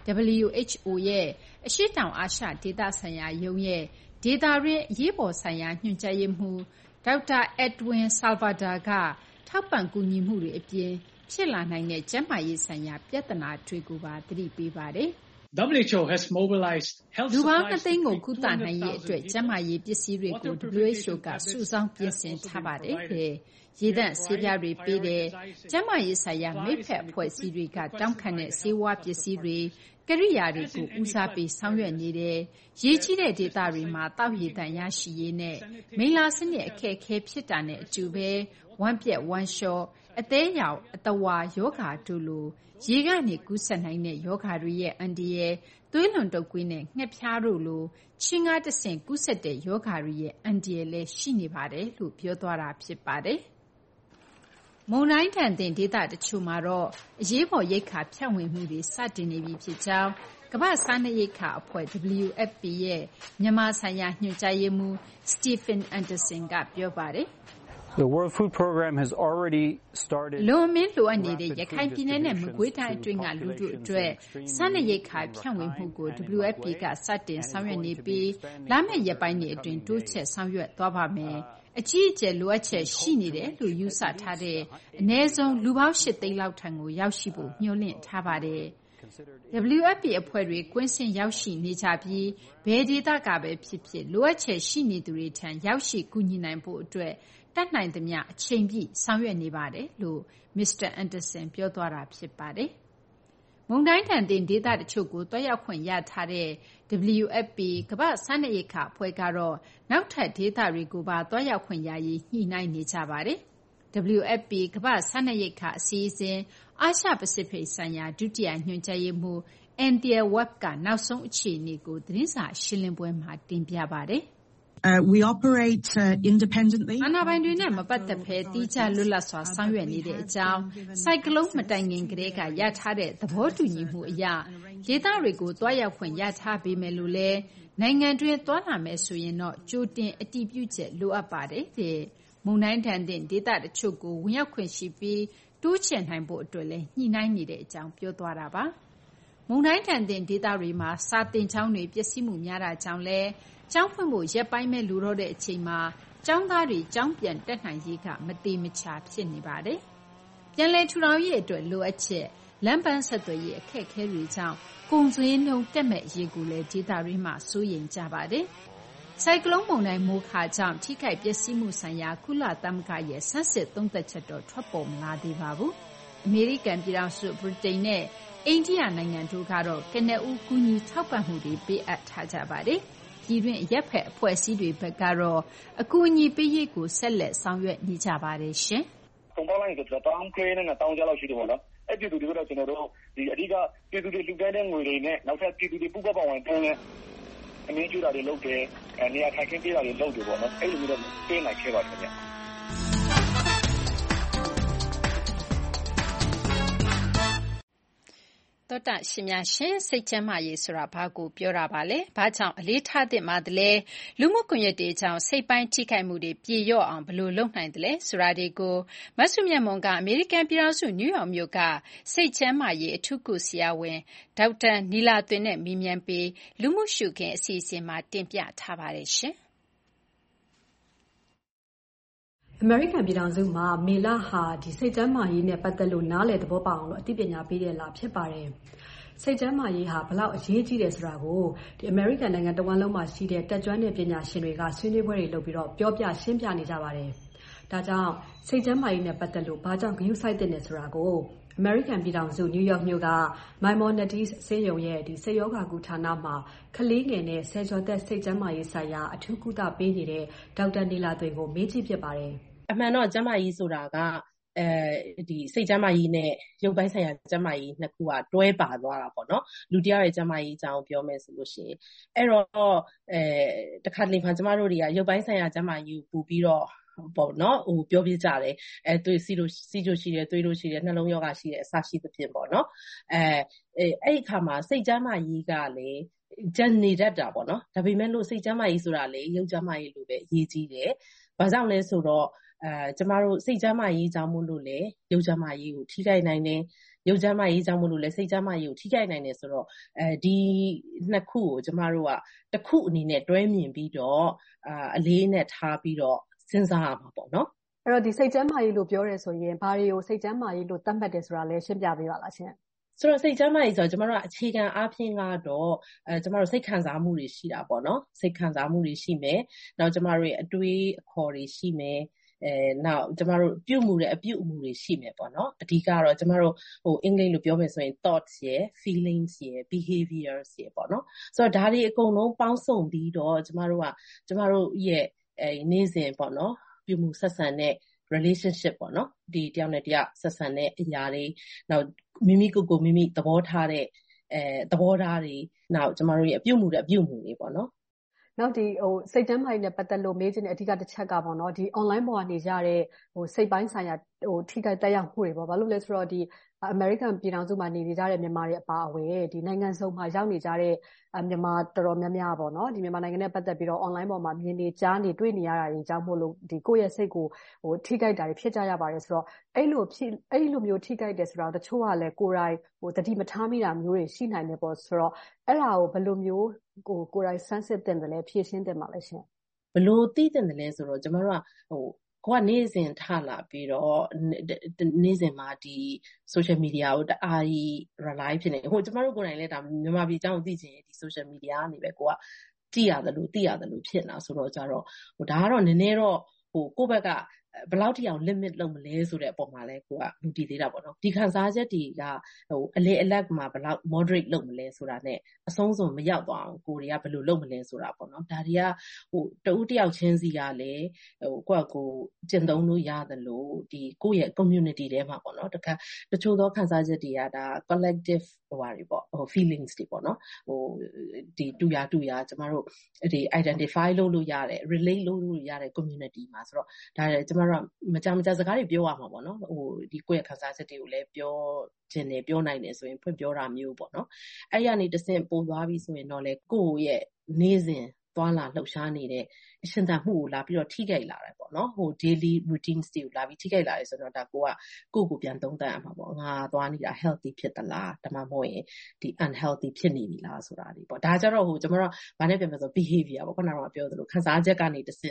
WHO ရဲ့အရှေ့တောင်အာရှဒေသဆိုင်ရာယုံရဲ့ဒေသတွင်းအရေးပေါ်ဆိုင်ရာညွှန်ကြားရေးမှူးဒေါက်တာ Edwin Salvador ကထောက်ပံ့ကူညီမှုတွေအပြင်ဖြစ်လာနိုင်တဲ့ကျန်းမာရေးဆိုင်ရာပြဿနာတွေကိုပါသတိပေးပါတယ်။ WHO has mobilized health လူပေါင်း2သိန်းကိုကုသနိုင်ရေးအတွက်ကျန်းမာရေးပစ္စည်းတွေကို WHO ကစုဆောင်းပြင်ဆင်ထားပါတယ်တဲ့။ရေသန့်ဆေးပြားတွေပေးတယ်။ကျန်းမာရေးဆိုင်ရာမိတ်ဖက်အဖွဲ့အစည်းတွေကတောင်းခံတဲ့ဆေးဝါးပစ္စည်းတွေကိရိယာတွေကိုဦးစားပေးဆောင်ရွက်နေတယ်။ရေကြီးတဲ့ဒေသတွေမှာတောက်ရည်သန့်ရရှိရေးနဲ့မိလ္လာစနစ်အခက်အခဲဖြစ်တာနဲ့အတူပဲဝမ်းပြက်ဝမ်းလျှောအသေးရောင်အတဝါယောဂါတို့လိုရေကနေကူးစက်နိုင်တဲ့ယောဂါတွေရဲ့အန္တရာယ်သွေးလွန်တုပ်ကွေးနဲ့ငှက်ဖျားတို့လိုချင်းကားတဆင့်ကူးစက်တဲ့ယောဂါတွေရဲ့အန္တရာယ်လည်းရှိနေပါတယ်လို့ပြောသွားတာဖြစ်ပါတယ်။မုန်တိုင်းဒဏ်သင့်ဒေသတချို့မှာတော့အရေးပေါ်ရိက္ခာဖြန့်ဝေမှုတွေစတင်နေပြီဖြစ်ကြောင်းကမ္ဘာ့စားနပ်ရိက္ခာအဖွဲ့ WFP ရဲ့မြန်မာဆိုင်ရာညွှန်ကြားရေးမှူး Stephen Anderson ကပြောပါတယ်။ The World Food Program has already started. လွန်အမင်းလိုအပ်နေတဲ့ရခိုင်ပြည်နယ်နဲ့မကွေးတိုင်းအတွင်းကလူထုအတွက်စားနပ်ရိက္ခာဖြန့်ဝေမှုကို WFP ကစတင်ဆောင်ရွက်နေပြီးလာမယ့်ရက်ပိုင်းတွေအတွင်းတိုးချဲ့ဆောင်ရွက်သွားပါမယ်။အကြီးအကျယ်လိုအပ်ချက်ရှိနေတယ်လို့ယူဆထားတဲ့အနည်းဆုံးလူပေါင်း8သိန်းလောက်ထံကိုရောက်ရှိဖို့မျှော်လင့်ထားပါတယ်။ WFP အဖွဲ့တွေကွင်းဆင်းရောက်ရှိနေကြပြီးဘယ်ဒေသကပဲဖြစ်ဖြစ်လိုအပ်ချက်ရှိနေသူတွေထံရောက်ရှိကူညီနိုင်ဖို့အတွက်တတ်နိုင်သမျှအချိန်ပြည့်ဆောင်ရွက်နေပါတယ်လို့ Mr. Anderson ပြောသွားတာဖြစ်ပါတယ်။မုန်တိုင်းဒဏ်သင့်ဒေသတချို့ကိုတွားရောက်ခွင့်ရထားတဲ့ WFP ကမ္ဘာ့စားနပ်ရိက္ခာအဖွဲ့ကတော့နောက်ထပ်ဒေသတွေကိုပါတွားရောက်ခွင့်ရရေးညှိနှိုင်းနေကြပါတယ်။ WFP ကမ္ဘာ့စားနပ်ရိက္ခာအစီအစဉ်အာရှပစိဖိတ်ဆိုင်ရာဒုတိယညွှန်ကြားရေးမှူး Anthea Webb ကနောက်ဆုံးအခြေအနေကိုသတင်းစာရှင်းလင်းပွဲမှာတင်ပြပါတယ်။ We operate independently. အာဏာပိုင်တွေနဲ့မပတ်သက်ဘဲသီးခြားလွတ်လပ်စွာဆောင်ရွက်နေတဲ့အကြောင်းဆိုင်ကလုန်းမတိုင်ခင်ကတည်းကရထားတဲ့သဘောတူညီမှုအရဒေသတွေကိုတွားရောက်ခွင့်ရထားပေမဲ့လို့လည်းနိုင်ငံတွင်းသွားလာမယ်ဆိုရင်တော့ကြိုတင်အတည်ပြုချက်လိုအပ်ပါတယ်တဲ့။မုန်တိုင်းဒဏ်သင့်ဒေသတချို့ကိုဝင်ရောက်ခွင့်ရှိပြီးတိုးချဲ့နိုင်ဖို့အတွက်လည်းညှိနှိုင်းနေတဲ့အကြောင်းပြောသွားတာပါ။မုန်တိုင်းဒဏ်သင့်ဒေသတွေမှာစာသင်ကျောင်းတွေပျက်စီးမှုများတာကြောင့်လည်းကျောင်းဖွင့်ဖို့ရက်ပိုင်းပဲလိုတော့တဲ့အချိန်မှာကျောင်းသားတွေကျောင်းပြန်တက်နိုင်ရေးကမသေမချာဖြစ်နေပါတယ်။ပြန်လည်ထူထောင်ရေးအတွက်လိုအပ်ချက်လမ်းပန်းဆက်သွယ်ရေးအခက်အခဲတွေကြောင့်ကုန်စည်နှုန်းတက်မဲ့အရေးကိုလည်းဒေသတွင်းမှာစိုးရိမ်ကြပါတယ်။ဆိုင်ကလုန်းမုန်တိုင်းမိုခါကြောင့်ထိခိုက်ပျက်စီးမှုဆိုင်ရာကုလသမဂ္ဂရဲ့ဆန်းစစ်သုံးသပ်ချက်တော့ထွက်ပေါ်မလာသေးပါဘူး။အမေရိကန်ပြည်ထောင်စုဗြိတိန်နဲ့အိန္ဒိယနိုင်ငံတို့ကတော့ကနဦးကူညီထောက်ပံ့မှုတွေပေးအပ်ထားကြပါတယ်။ပြည်တွင်းအရက်ဖက်အဖွဲ့အစည်းတွေဘက်ကတော့အကူအညီပေးရေးကိုဆက်လက်ဆောင်ရွက်နေကြပါတယ်ရှင်။ကုန်ပေါင်းလိုက်ဆိုတော့တောင်းခွဲနဲ့တောင်းကြလောက်ရှိတယ်ပေါ့နော်။အဲ့ဒီသူတွေကတော့ကျွန်တော်တို့ဒီအဓိကပြည်သူတွေလူကဲတဲ့ငွေတွေနဲ့နောက်ထပ်ပြည်သူတွေပူးပေါင်းပါဝင်တွန်းတဲ့အမင်းကျူတာတွေလုပ်တယ်။နေရာထိုင်ခင်းပေးတာတွေလုပ်တယ်ပေါ့နော်။အဲ့လိုမျိုးတော့ပေးနိုင်ခဲ့ပါတယ်ခင်ဗျ။သောတာရှင်များရှင်စိတ်ချမ်းသာရေးဆိုတာဘာကိုပြောတာပါလဲ။ဘာကြောင့်အလေးထားသင့်ပါသလဲ။လူမှုကွန်ရက်တွေကြောင့်စိတ်ပိုင်းထိခိုက်မှုတွေပြေလျော့အောင်ဘယ်လိုလုပ်နိုင်သလဲဆိုတာတွေကိုမဆုမြတ်မွန်ကအမေရိကန်ပြည်ထောင်စုနယူးယောက်မြို့ကစိတ်ချမ်းသာရေးအထူးကုဆရာဝန်ဒေါက်တာနီလာသွင်နဲ့မေးမြန်းပြီးလူမှုရှုခင်းအစီအစဉ်မှာတင်ပြထားပါတယ်ရှင်။အမေရိကန်ပြည်ထောင်စုမှာမေလဟာဒီစိတ်ကျန်းမာရေးနဲ့ပတ်သက်လို့နားလည်သဘောပေါက်အောင်လို့အသိပညာပေးတဲ့လဖြစ်ပါတယ်။စိတ်ကျန်းမာရေးဟာဘလောက်အရေးကြီးတယ်ဆိုတာကိုဒီအမေရိကန်နိုင်ငံတဝန်းလုံးမှာရှိတဲ့တက်ကြွတဲ့ပညာရှင်တွေကဆွေးနွေးပွဲတွေလုပ်ပြီးတော့ပြောပြရှင်းပြနေကြပါတယ်။ဒါကြောင့်စိတ်ကျန်းမာရေးနဲ့ပတ်သက်လို့ဘာကြောင့်ဂရုစိုက်သင့်တယ်ဆိုတာကိုအမေရိကန်ပြည်ထောင်စုနယူးယောက်မြို့က Maimonides ဆေးရုံရဲ့ဒီစိတ်ယောဂကုဌာနမှာကလေးငယ်နဲ့ဆယ်ကျော်သက်စိတ်ကျန်းမာရေးဆိုင်ရာအထူးကုသပေးနေတဲ့ဒေါက်တာနီလာသွင်ကိုမေးကြည့်ဖြစ်ပါတယ်။အမှန်တော့ကျန်းမာရေးဆိုတာကဒီစိတ်ကျန်းမာရေးနဲ့ရုပ်ပိုင်းဆိုင်ရာကျန်းမာရေးနှစ်ခုကတွဲပါသွားတာပေါ့နော်လူတယောက်ရဲ့ကျန်းမာရေးအကြောင်းပြောမယ်ဆိုလို့ရှိရင်အဲ့တော့တခါတလေမှကျမတို့တွေကရုပ်ပိုင်းဆိုင်ရာကျန်းမာရေးကိုပူပြီးတော့ပေါ့နော်ပြောပြကြတယ်သွေးစီးလို့ရှိတယ်သွေးလို့ရှိတယ်နှလုံးရောဂါရှိတယ်အစရှိသဖြင့်ပေါ့နော်အဲ့ဒီအခါမှာစိတ်ကျန်းမာရေးကလည်းကျန်နေတတ်တာပေါ့နော်ဒါပေမဲ့လို့စိတ်ကျန်းမာရေးဆိုတာလေရုပ်ကျန်းမာရေးလိုပဲအရေးကြီးတယ်ဘာကြောင့်လဲဆိုတော့ကျမတို့စိတ်ကျန်းမာရေးကြောင့်မို့လို့လေရုပ်ကျန်းမာရေးကိုထိခိုက်နိုင်တယ်ရုပ်ကျန်းမာရေးကြောင့်မို့လို့လေစိတ်ကျန်းမာရေးကိုထိခိုက်နိုင်တယ်ဆိုတော့ဒီနှစ်ခုကိုကျမတို့ကတစ်ခုအနေနဲ့တွဲမြင်ပြီးတော့အလေးနဲ့ထားပြီးတော့စဉ်းစားရမှာပေါ့နော်အဲ့တော့ဒီစိတ်ကျန်းမာရေးလို့ပြောရဲဆိုရင်ဘာတွေကိုစိတ်ကျန်းမာရေးလို့သတ်မှတ်တယ်ဆိုတာလည်းရှင်းပြပေးပါလားရှင်ဆိုတော့စိတ်ကျန်းမာရေးဆိုတော့ကျမတို့ကအခြေခံအားဖြင့်ကတော့ကျမတို့စိတ်ခံစားမှုတွေရှိတာပေါ့နော်စိတ်ခံစားမှုတွေရှိမယ်နောက်ကျမတို့ရဲ့အတွေးအခေါ်တွေရှိမယ်နောက်ကျမတို့ပြုမှုတဲ့အပြုအမူတွေရှိမယ်ပေါ့နော်အဓိကတော့ကျမတို့အင်္ဂလိပ်လိုပြောမယ်ဆိုရင် thoughts ရယ် feelings ရယ် behaviors ရယ်ပေါ့နော်ဆိုတော့ဒါတွေအကုန်လုံးပေါင်းစုံပြီးတော့ကျမတို့ရဲ့နေ့စဉ်ပေါ့နော်ပြုမှုဆက်ဆံတဲ့ relationship ပေါ့နော်ဒီတယောက်နဲ့တယောက်ဆက်ဆံတဲ့အရာတွေနောက်မိမိကိုယ်မိမိသဘောထားတဲ့သဘောထားတွေနောက်ကျမတို့ရဲ့ပြုမှုတဲ့အပြုအမူတွေပေါ့နော်နောက်ဒီစိတ်ကျန်းမာရေးနဲ့ပတ်သက်လို့မေးချင်တဲ့အဓိကတစ်ချက်ကပေါ့နော်ဒီ online ပေါ်ကနေကြတဲ့စိတ်ပိုင်းဆိုင်ရာထိခိုက်တက်ရောက်မှုတွေပေါ့ဘာလို့လဲဆိုတော့ဒီအမေရိကန်ပြည်ထောင်စုမှာနေကြတဲ့မြန်မာတွေအပါအဝင်ဒီနိုင်ငံစုံမှာရောက်နေကြတဲ့မြန်မာတော်တော်များများပေါ့နော်ဒီမြန်မာနိုင်ငံနဲ့ပတ်သက်ပြီးတော့ online ပေါ်မှာမြင်နေကြားနေတွေ့နေရတာတွေကြောင့်မို့လို့ဒီကိုယ့်ရဲ့စိတ်ကိုထိခိုက်တာတွေဖြစ်ကြရပါတယ်ဆိုတော့အဲ့လိုမျိုးထိခိုက်တယ်ဆိုတော့တချို့ကလည်းကိုယ်တိုင်သတိမထားမိတာမျိုးတွေရှိနိုင်တယ်ပေါ့ဆိုတော့အဲ့ဒါကိုဘယ်လိုမျိုးကိုယ်တိုင်ဆန်းစစ်တင်တယ်လဲဖြည့်ရှင်းတင်ပါလဲရှင်ဘယ်လိုသိတင်တယ်လဲဆိုတော့ကျမတို့ကကိုကနေ့စဉ်ထလာပြီးတော့နေ့စဉ်မှာဒီ social media ကိုတအားကြီး rely ဖြစ်နေကျမတို့ကိုယ်တိုင်လည်းဒါမြန်မာပြည်အကြောင်းသိချင်ဒီ social media ကနေပဲကိုကကြည့်ရတယ်လို့သိရတယ်လို့ဖြစ်နေတာဆိုတော့ကြတော့ဒါကတော့နည်းနည်းတော့ကိုယ့်ဘက်ကဘယ်လောက်ထိအောင် limit လုပ်မလဲဆိုတဲ့အပေါ်မှာလဲကိုကလူတည်သေးတာပေါ့နော်ဒီခံစားချက်တွေကအလေအလတ်မှာဘယ်လောက် moderate လုပ်မလဲဆိုတာ ਨੇ အဆုံးစွန်မရောက်သွားအောင်ကိုတွေကဘယ်လိုလုပ်မလဲဆိုတာပေါ့နော်ဒါတွေကတဦးတယောက်ချင်းစီကလည်းကိုယ့်ကိုကျင့်သုံးလို့ရတယ်လို့ဒီကိုယ့်ရဲ့ community ထဲမှာပေါ့နော်တချို့သောခံစားချက်တွေကဒါ collective တွေပေါ့feelings တွေပေါ့နော်ဒီတူရကျမတို့ဒီ identify လုပ်လို့ရတယ် relate လုပ်လို့ရတဲ့ community မှာဆိုတော့ဒါကျမတို့မကြစကားတွေပြောရမှာပေါ့နော်ဒီကိုယ့်ရဲ့ခံစားချက်တွေကိုလည်းပြောခြင်းနဲ့ပြောနိုင်တယ်ဆိုရင်ဖွင့်ပြောတာမျိုးပေါ့နော်အဲ့ဒီကနေတဆင့်ပို့သွားပြီဆိုရင်တော့လေကိုယ့်ရဲ့နေ့စဉ်သွားလာလှုပ်ရှားနေတဲ့အရှင်သန်မှုကိုလာပြီးတော့ထိခိုက်လာတယ်ပေါ့နော်daily routines တွေကိုလာပြီးထိခိုက်လာတယ်ဆိုတော့ဒါကိုယ့်ပြန်သုံးသပ်ရမှာပေါ့ငါသွားနေတာ healthy ဖြစ်သလားဒါမှမဟုတ်ရင်ဒီ unhealthy ဖြစ်နေပြီလားဆိုတာဒီပေါ့ဒါကြတော့ကျမတို့ဘာနဲ့ပြန်ပြောဆို behavior ပေါ့ခုနကပြောသလိုခံစားချက်ကနေတဆင့်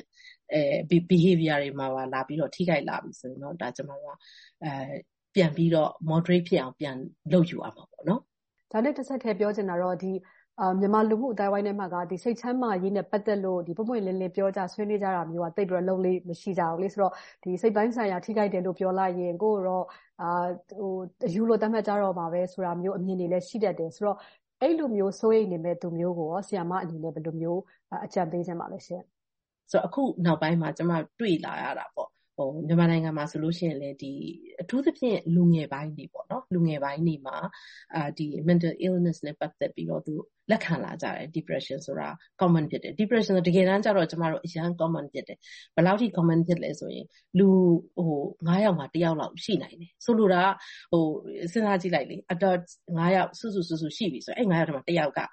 behavior တွေမှာလာပြီးတော့ထိခိုက်လာပြီဆိုရင်တော့ဒါကျမတို့ပြန်ပြီးတော့ moderate ဖြစ်အောင်ပြန်လုပ်ယူရမှာပေါ့နော်ဒါနဲ့တစ်ဆက်တည်းပြောချင်တာတော့ဒီမြန်မာလူမှုအတိုင်းဝိုင်းထဲမှာကဒီစိတ်ချမ်းသာရေးနဲ့ပတ်သက်လို့ဒီပုံမှန်လင်းလင်းပြောကြဆွေးနွေးကြတာမျိုးကတိတ်ပြီးတော့လုံးလေးမရှိကြဘူးလေဆိုတော့ဒီစိတ်ပိုင်းဆိုင်ရာထိခိုက်တယ်လို့ပြောလိုက်ရင်ကိုတော့အယူလို့တတ်မှတ်ကြတော့မှာပဲဆိုတာမျိုးအမြင်တွေလည်းရှိတတ်တယ်ဆိုတော့အဲ့လိုမျိုးစိုးရိမ်နေမဲ့သူမျိုးကိုဆရာမအနေနဲ့ဘယ်လိုမျိုးအကြံပေးခြင်းပါလဲရှင်ဆိုတော့အခုနောက်ပိုင်းမှာကျမတွေ့လာရတာပေါ့မြန်မာနိုင်ငံမှာဆိုလို့ရှိရင်လည်းအထူးသဖြင့်လူငယ်ပိုင်းတွေပေါ့နော်လူငယ်ပိုင်းတွေမှာဒီ mental illness နဲ့ပတ်သက်ပြီးတော့သူလက်ခံလာကြတယ် depression ဆိုတာ common ဖြစ်တယ် depression တကယ်တမ်းကျတော့ကျမတို့အရန် common ဖြစ်တယ်ဘယ်လောက်ထိ common ဖြစ်လဲဆိုရင်လူ9ယောက်မှာ1ယောက်လောက်ရှိနိုင်တယ်ဆိုလိုတာစဉ်းစားကြည့်လိုက်လေ adult 9ယောက်စုရှိပြီဆိုရင်အဲ့9ယောက်ထဲမှာ1ယောက်က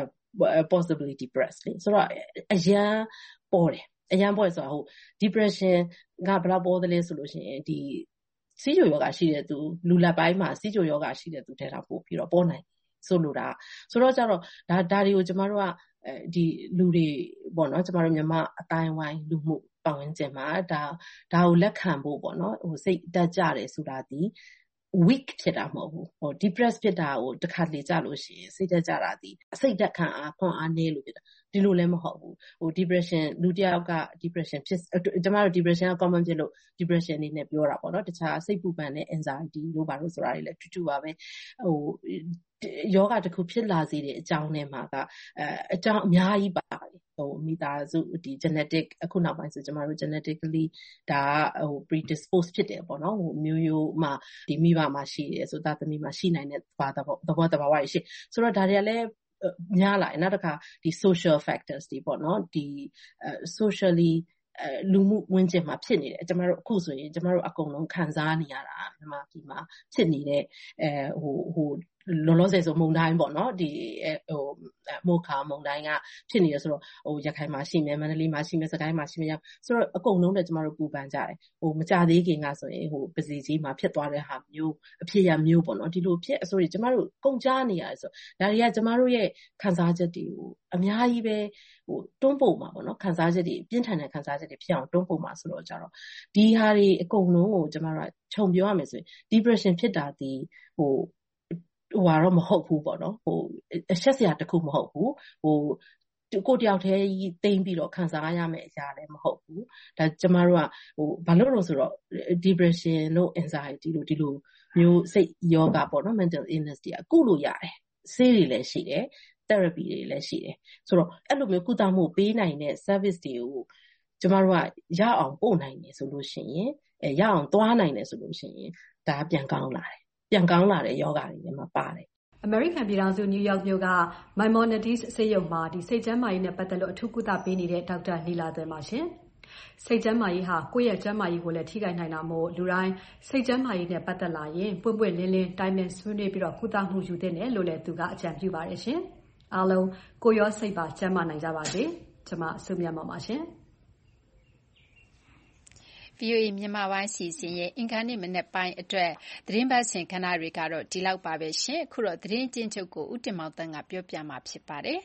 possibly depressed လေဆိုတော့အရန်ပေါ်တယ်အရန်ပေါ်ဆိုတော့depression ကဘယ်လောက်ပေါ်သလဲဆိုလို့ရှိရင်ဒီစီးချိုယောဂရှိတဲ့သူလူလက်ပိုင်းမှာစီးချိုယောဂရှိတဲ့သူထဲတော့ပို့ပြီးတော့ပေါ်နိုင်ဆိုလိုတာဆိုတော့ကျတော့ဒါတွေကိုကျမတို့ကဒီလူတွေပေါ့နော်ကျမတို့မြန်မာအတိုင်းဝိုင်းလူမှုပတ်ဝန်းကျင်မှာဒါကိုလက်ခံဖို့ပေါ့နော်စိတ်တက်ကြတယ်ဆိုတာဒီweak ဖြစ်တာမဟုတ်ဘူးdepressed ဖြစ်တာကိုတစ်ခါလေကြလို့ရှိရင်စိတ်တက်ကြတာဒီစိတ်တက်ခံအားခွန်အားနည်းလို့ဖြစ်တာဒီလိုလည်းမဟုတ်ဘူးdepression လူတစ်ယောက်က depression ဖြစ်ကျမတို့ depression က common ဖြစ်လို့ depression နေနဲ့ပြောတာပေါ့နော်တခြားစိတ်ပူပန်တဲ့ anxiety တို့ဘာလို့ဆိုတာတွေလည်းတူပါပဲယောဂတစ်ခုဖြစ်လာစေတဲ့အကြောင်းထဲမှာကအကြောင်းအများကြီးပါတယ်မိသားစုဒီ genetic အခုနောက်ပိုင်းဆိုကျမတို့ genetically ဒါpredisposed ဖြစ်တယ်ပေါ့နော်မျိုးမှာဒီမိဘမှာရှိတယ်ဆိုသားသမီးမှာရှိနိုင်တဲ့သဘောတဘာဝရှိဆိုတော့ဒါတွေကလည်းများလာနောက်တစ်ခါဒီ social factors တွေပေါ့နော်ဒီ socially လူမှုဝန်းကျင်မှာဖြစ်နေတယ်ကျမတို့အခုဆိုရင်ကျမတို့အကုန်လုံးခံစားနေရတာမြန်မာပြည်မှာဖြစ်နေတဲ့လောလောဆယ်ဆိုမုံတိုင်းပေါ့နော်ဒီမိုခါမုံတိုင်းကဖြစ်နေရဆိုတော့ရခိုင်မှာရှိမယ်မန္တလေးမှာရှိမယ်စကိုင်းမှာရှိမယ်ဆိုတော့အကုန်လုံးနဲ့ကျမတို့ပူပန်ကြတယ်မကြသေးခင်ကဆိုရင်ပစီကြီးမှာဖြစ်သွားတဲ့ဟာမျိုးအဖြစ်ရမျိုးပေါ့နော်ဒီလိုဖြစ်ဆိုရင်ကျမတို့ကုန်ကြနေရတယ်ဆိုဒါတွေကကျမတို့ရဲ့ခံစားချက်တွေကိုအများကြီးပဲတွန်းပို့မှာပေါ့နော်ခံစားချက်တွေပြင်းထန်တဲ့ခံစားချက်တွေဖြစ်အောင်တွန်းပို့မှာဆိုတော့ကြတော့ဒီဟာတွေအကုန်လုံးကိုကျမတို့ကခြုံပြောရမယ်ဆိုရင် depression ဖြစ်တာဒီတော့မဟုတ်ဘူးပေါ့နော်အရှက်စရာတစ်ခုမဟုတ်ဘူးကိုတယောက်တည်းတိမ့်ပြီးတော့ခံစားရမယ့်အရာလည်းမဟုတ်ဘူးဒါကျမတို့ကဘာလို့လို့ဆိုတော့ depression တို့ anxiety တို့ဒီလိုမျိုးစိတ်ယောဂပေါ့နော် mental illness တွေကုလို့ရတယ်ဆေးတွေလည်းရှိတယ် therapy တွေလည်းရှိတယ်ဆိုတော့အဲ့လိုမျိုးကုသမှုပေးနိုင်တဲ့ service တွေကိုကျမတို့ကရအောင်ပို့နိုင်တယ်ဆိုလို့ရှိရင်ရအောင်သွားနိုင်တယ်ဆိုလို့ရှိရင်ဒါပြန်ကောင်းလာတယ်ပြန်ကောင်းလာတဲ့ယောဂတွေလည်းပါတယ်အမေရိကန်ပြည်ထောင်စုနယူးယောက်မြို့က Maimonides ဆေးရုံမှာဒီစိတ်ကျန်းမာရေးနဲ့ပတ်သက်လို့အထူးကုသပေးနေတဲ့ဒေါက်တာလီလာသွယ်ပါရှင်။စိတ်ကျန်းမာရေးဟာကိုယ့်ရဲ့ကျန်းမာရေးကိုလည်းထိခိုက်နိုင်တာမို့လူတိုင်းစိတ်ကျန်းမာရေးနဲ့ပတ်သက်လာရင်ပွင့်ပွင့်လင်းလင်းတိုင်ပင်ဆွေးနွေးပြီးတော့ကုသမှုယူသင့်တယ်လို့လည်းသူကအကြံပြုပါတယ်ရှင်။အားလုံးကိုယ်ရောစိတ်ပါကျန်းမာနိုင်ကြပါစေ။ကျွန်မဆုမြတ်မောင်ပါရှင်။ VOA မြန်မာပိုင်းစီစဉ်ရဲ့အင်္ဂါနေ့မနက်ပိုင်းအတွက်သတင်းပတ်စဉ်ကဏ္ဍတွေကတော့ဒီလောက်ပါပဲရှင်။အခုတော့သတင်းကျဉ်းချုပ်ကိုဦးတင်မောင်သန်းကပြောပြမှာဖြစ်ပါတယ်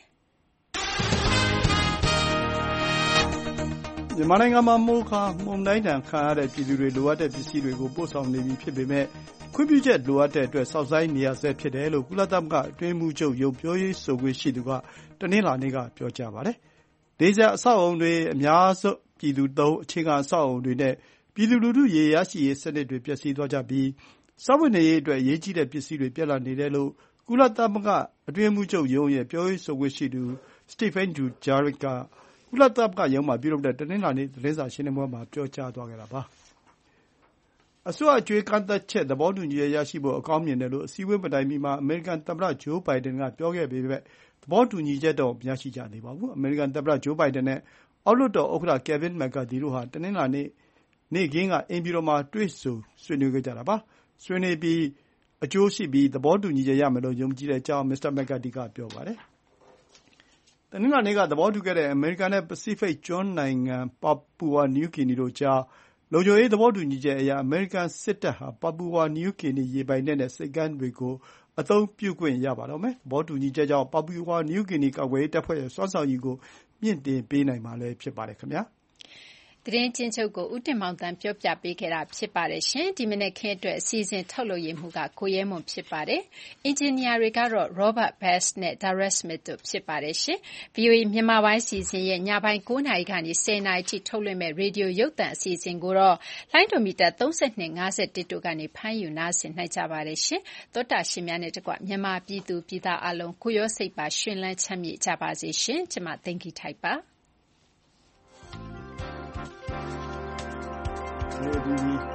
။မြန်မာနိုင်ငံမှာမိုခါမုန်တိုင်းဒဏ်ခံရတဲ့ပြည်သူတွေလိုအပ်တဲ့ပစ္စည်းတွေကိုပို့ဆောင်နေပြီဖြစ်ပေမဲ့ခွင့်ပြုချက်လိုအပ်တဲ့အတွက်စောင့်ဆိုင်းနေရဆဲဖြစ်တယ်လို့ကုလသမဂ္ဂအတွင်းရေးမှူးချုပ်ရုံးပြောရေးဆိုခွင့်ရှိသူကတနင်္လာနေ့ကပြောကြားပါတယ်။ဒေသအဆောက်အအုံတွေအများစုပြည်သူသုံးအခြေခံအဆောက်အအုံတွေနဲ့ပြည်သူလူထုရေရရှိရေးစနစ်တွေပျက်စီးသွားကြပြီးစားဝတ်နေရေးအတွက်အရေးကြီးတဲ့ပစ္စည်းတွေပြတ်လတ်နေတယ်လို့ကုလသမဂ္ဂအတွင်းရေးမှူးချုပ်ရုံးရဲ့ပြောရေးဆိုခွင့်ရှိသူ Stéphane Dujarric ကကုလသမဂ္ဂရုံးမှာပြုလုပ်တဲ့တနင်္လာနေ့သတင်းစာရှင်းလင်းပွဲမှာပြောကြားသွားခဲ့တာပါ။အစိုးရအကြွေးကန့်သတ်ချက်သဘောတူညီချက်ရရှိဖို့အကောင်းမြင်တယ်လို့အစည်းအဝေးမတိုင်မီမှာအမေရိကန်သမ္မတဂျိုးဘိုင်ဒန်ကပြောခဲ့ပေမဲ့သဘောတူညီချက်တော့မရရှိကြသေးပါဘူး။အမေရိကန်သမ္မတဂျိုးဘိုင်ဒန်နဲ့အောက်လွှတ်တော်ဥက္ကဋ္ဌ Kevin McCarthy တို့ဟာတနင်္လာနေ့နေ့ခင်းကအိမ်ဖြူတော်မှာတွေ့ဆုံဆွေးနွေးခဲ့ကြတာပါ။ဆွေးနွေးပြီးအကျိုးရှိပြီးသဘောတူညီချက်ရမယ်လို့ယုံကြည်တဲ့အကြောင်းမစ္စတာမက်ကာတီကပြောပါတယ်။တနင်္လာနေ့ကသဘောတူခဲ့တဲ့အမေရိကန်နဲ့ပစိဖိတ်ကျွန်းနိုင်ငံပါပူဝါနယူးဂီနီတို့ကြားလုံခြုံရေးသဘောတူညီချက်အရအမေရိကန်စစ်တပ်ဟာပါပူဝါနယူးဂီနီရေပိုင်နက်နဲ့ဆိပ်ကမ်းတွေကိုအသုံးပြုခွင့်ရပါတော့မယ်။သဘောတူညီချက်ကြောင့်ပါပူဝါနယူးဂီနီကာကွယ်ရေးတပ်ဖွဲ့ရဲ့စွမ်းဆောင်ရည်ကိုမြှင့်တင်ပေးနိုင်မှာလည်းဖြစ်ပါတယ်ခင်ဗျာ။သတင်းကျဉ်းချုပ်ကိုဦးတင်မောင်သန်းပြောပြပေးခဲ့တာဖြစ်ပါတယ်ရှင်ဒီမနေ့ခင်းအတွက်အစီအစဉ်ထုတ်လုပ်ရမှုကကိုရဲမွန်ဖြစ်ပါတယ်အင်ဂျင်နီယာတွေကတော့ Robert Best နဲ့ Dara Smith တို့ဖြစ်ပါတယ်ရှင် VOA မြန်မာပိုင်းစီစဉ်ရဲ့ညပိုင်း9နာရီကနေ10နာရီထိထုတ်လွှင့်မဲ့ရေဒီယိုရုပ်သံအစီအစဉ်ကိုတော့လိုင်းဒိုမီတာ32 51တို့ကနေဖမ်းယူနားဆင်နိုင်ကြပါတယ်ရှင်သောတာရှင်များနဲ့တကွမြန်မာပြည်သူပြည်သားအလုံးကိုရောစိတ်ပါရှင်လန်းချမ်းမြေ့ကြပါစေရှင်ကျွန်မသိင်္ဂီထိုက်ပါလွယ်ကူပြီ။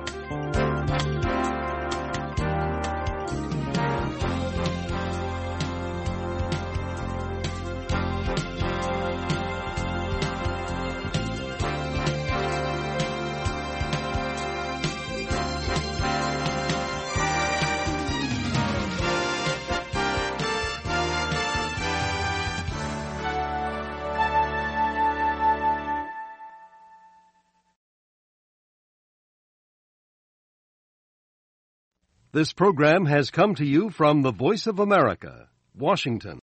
This program has come to you from the Voice of America, Washington.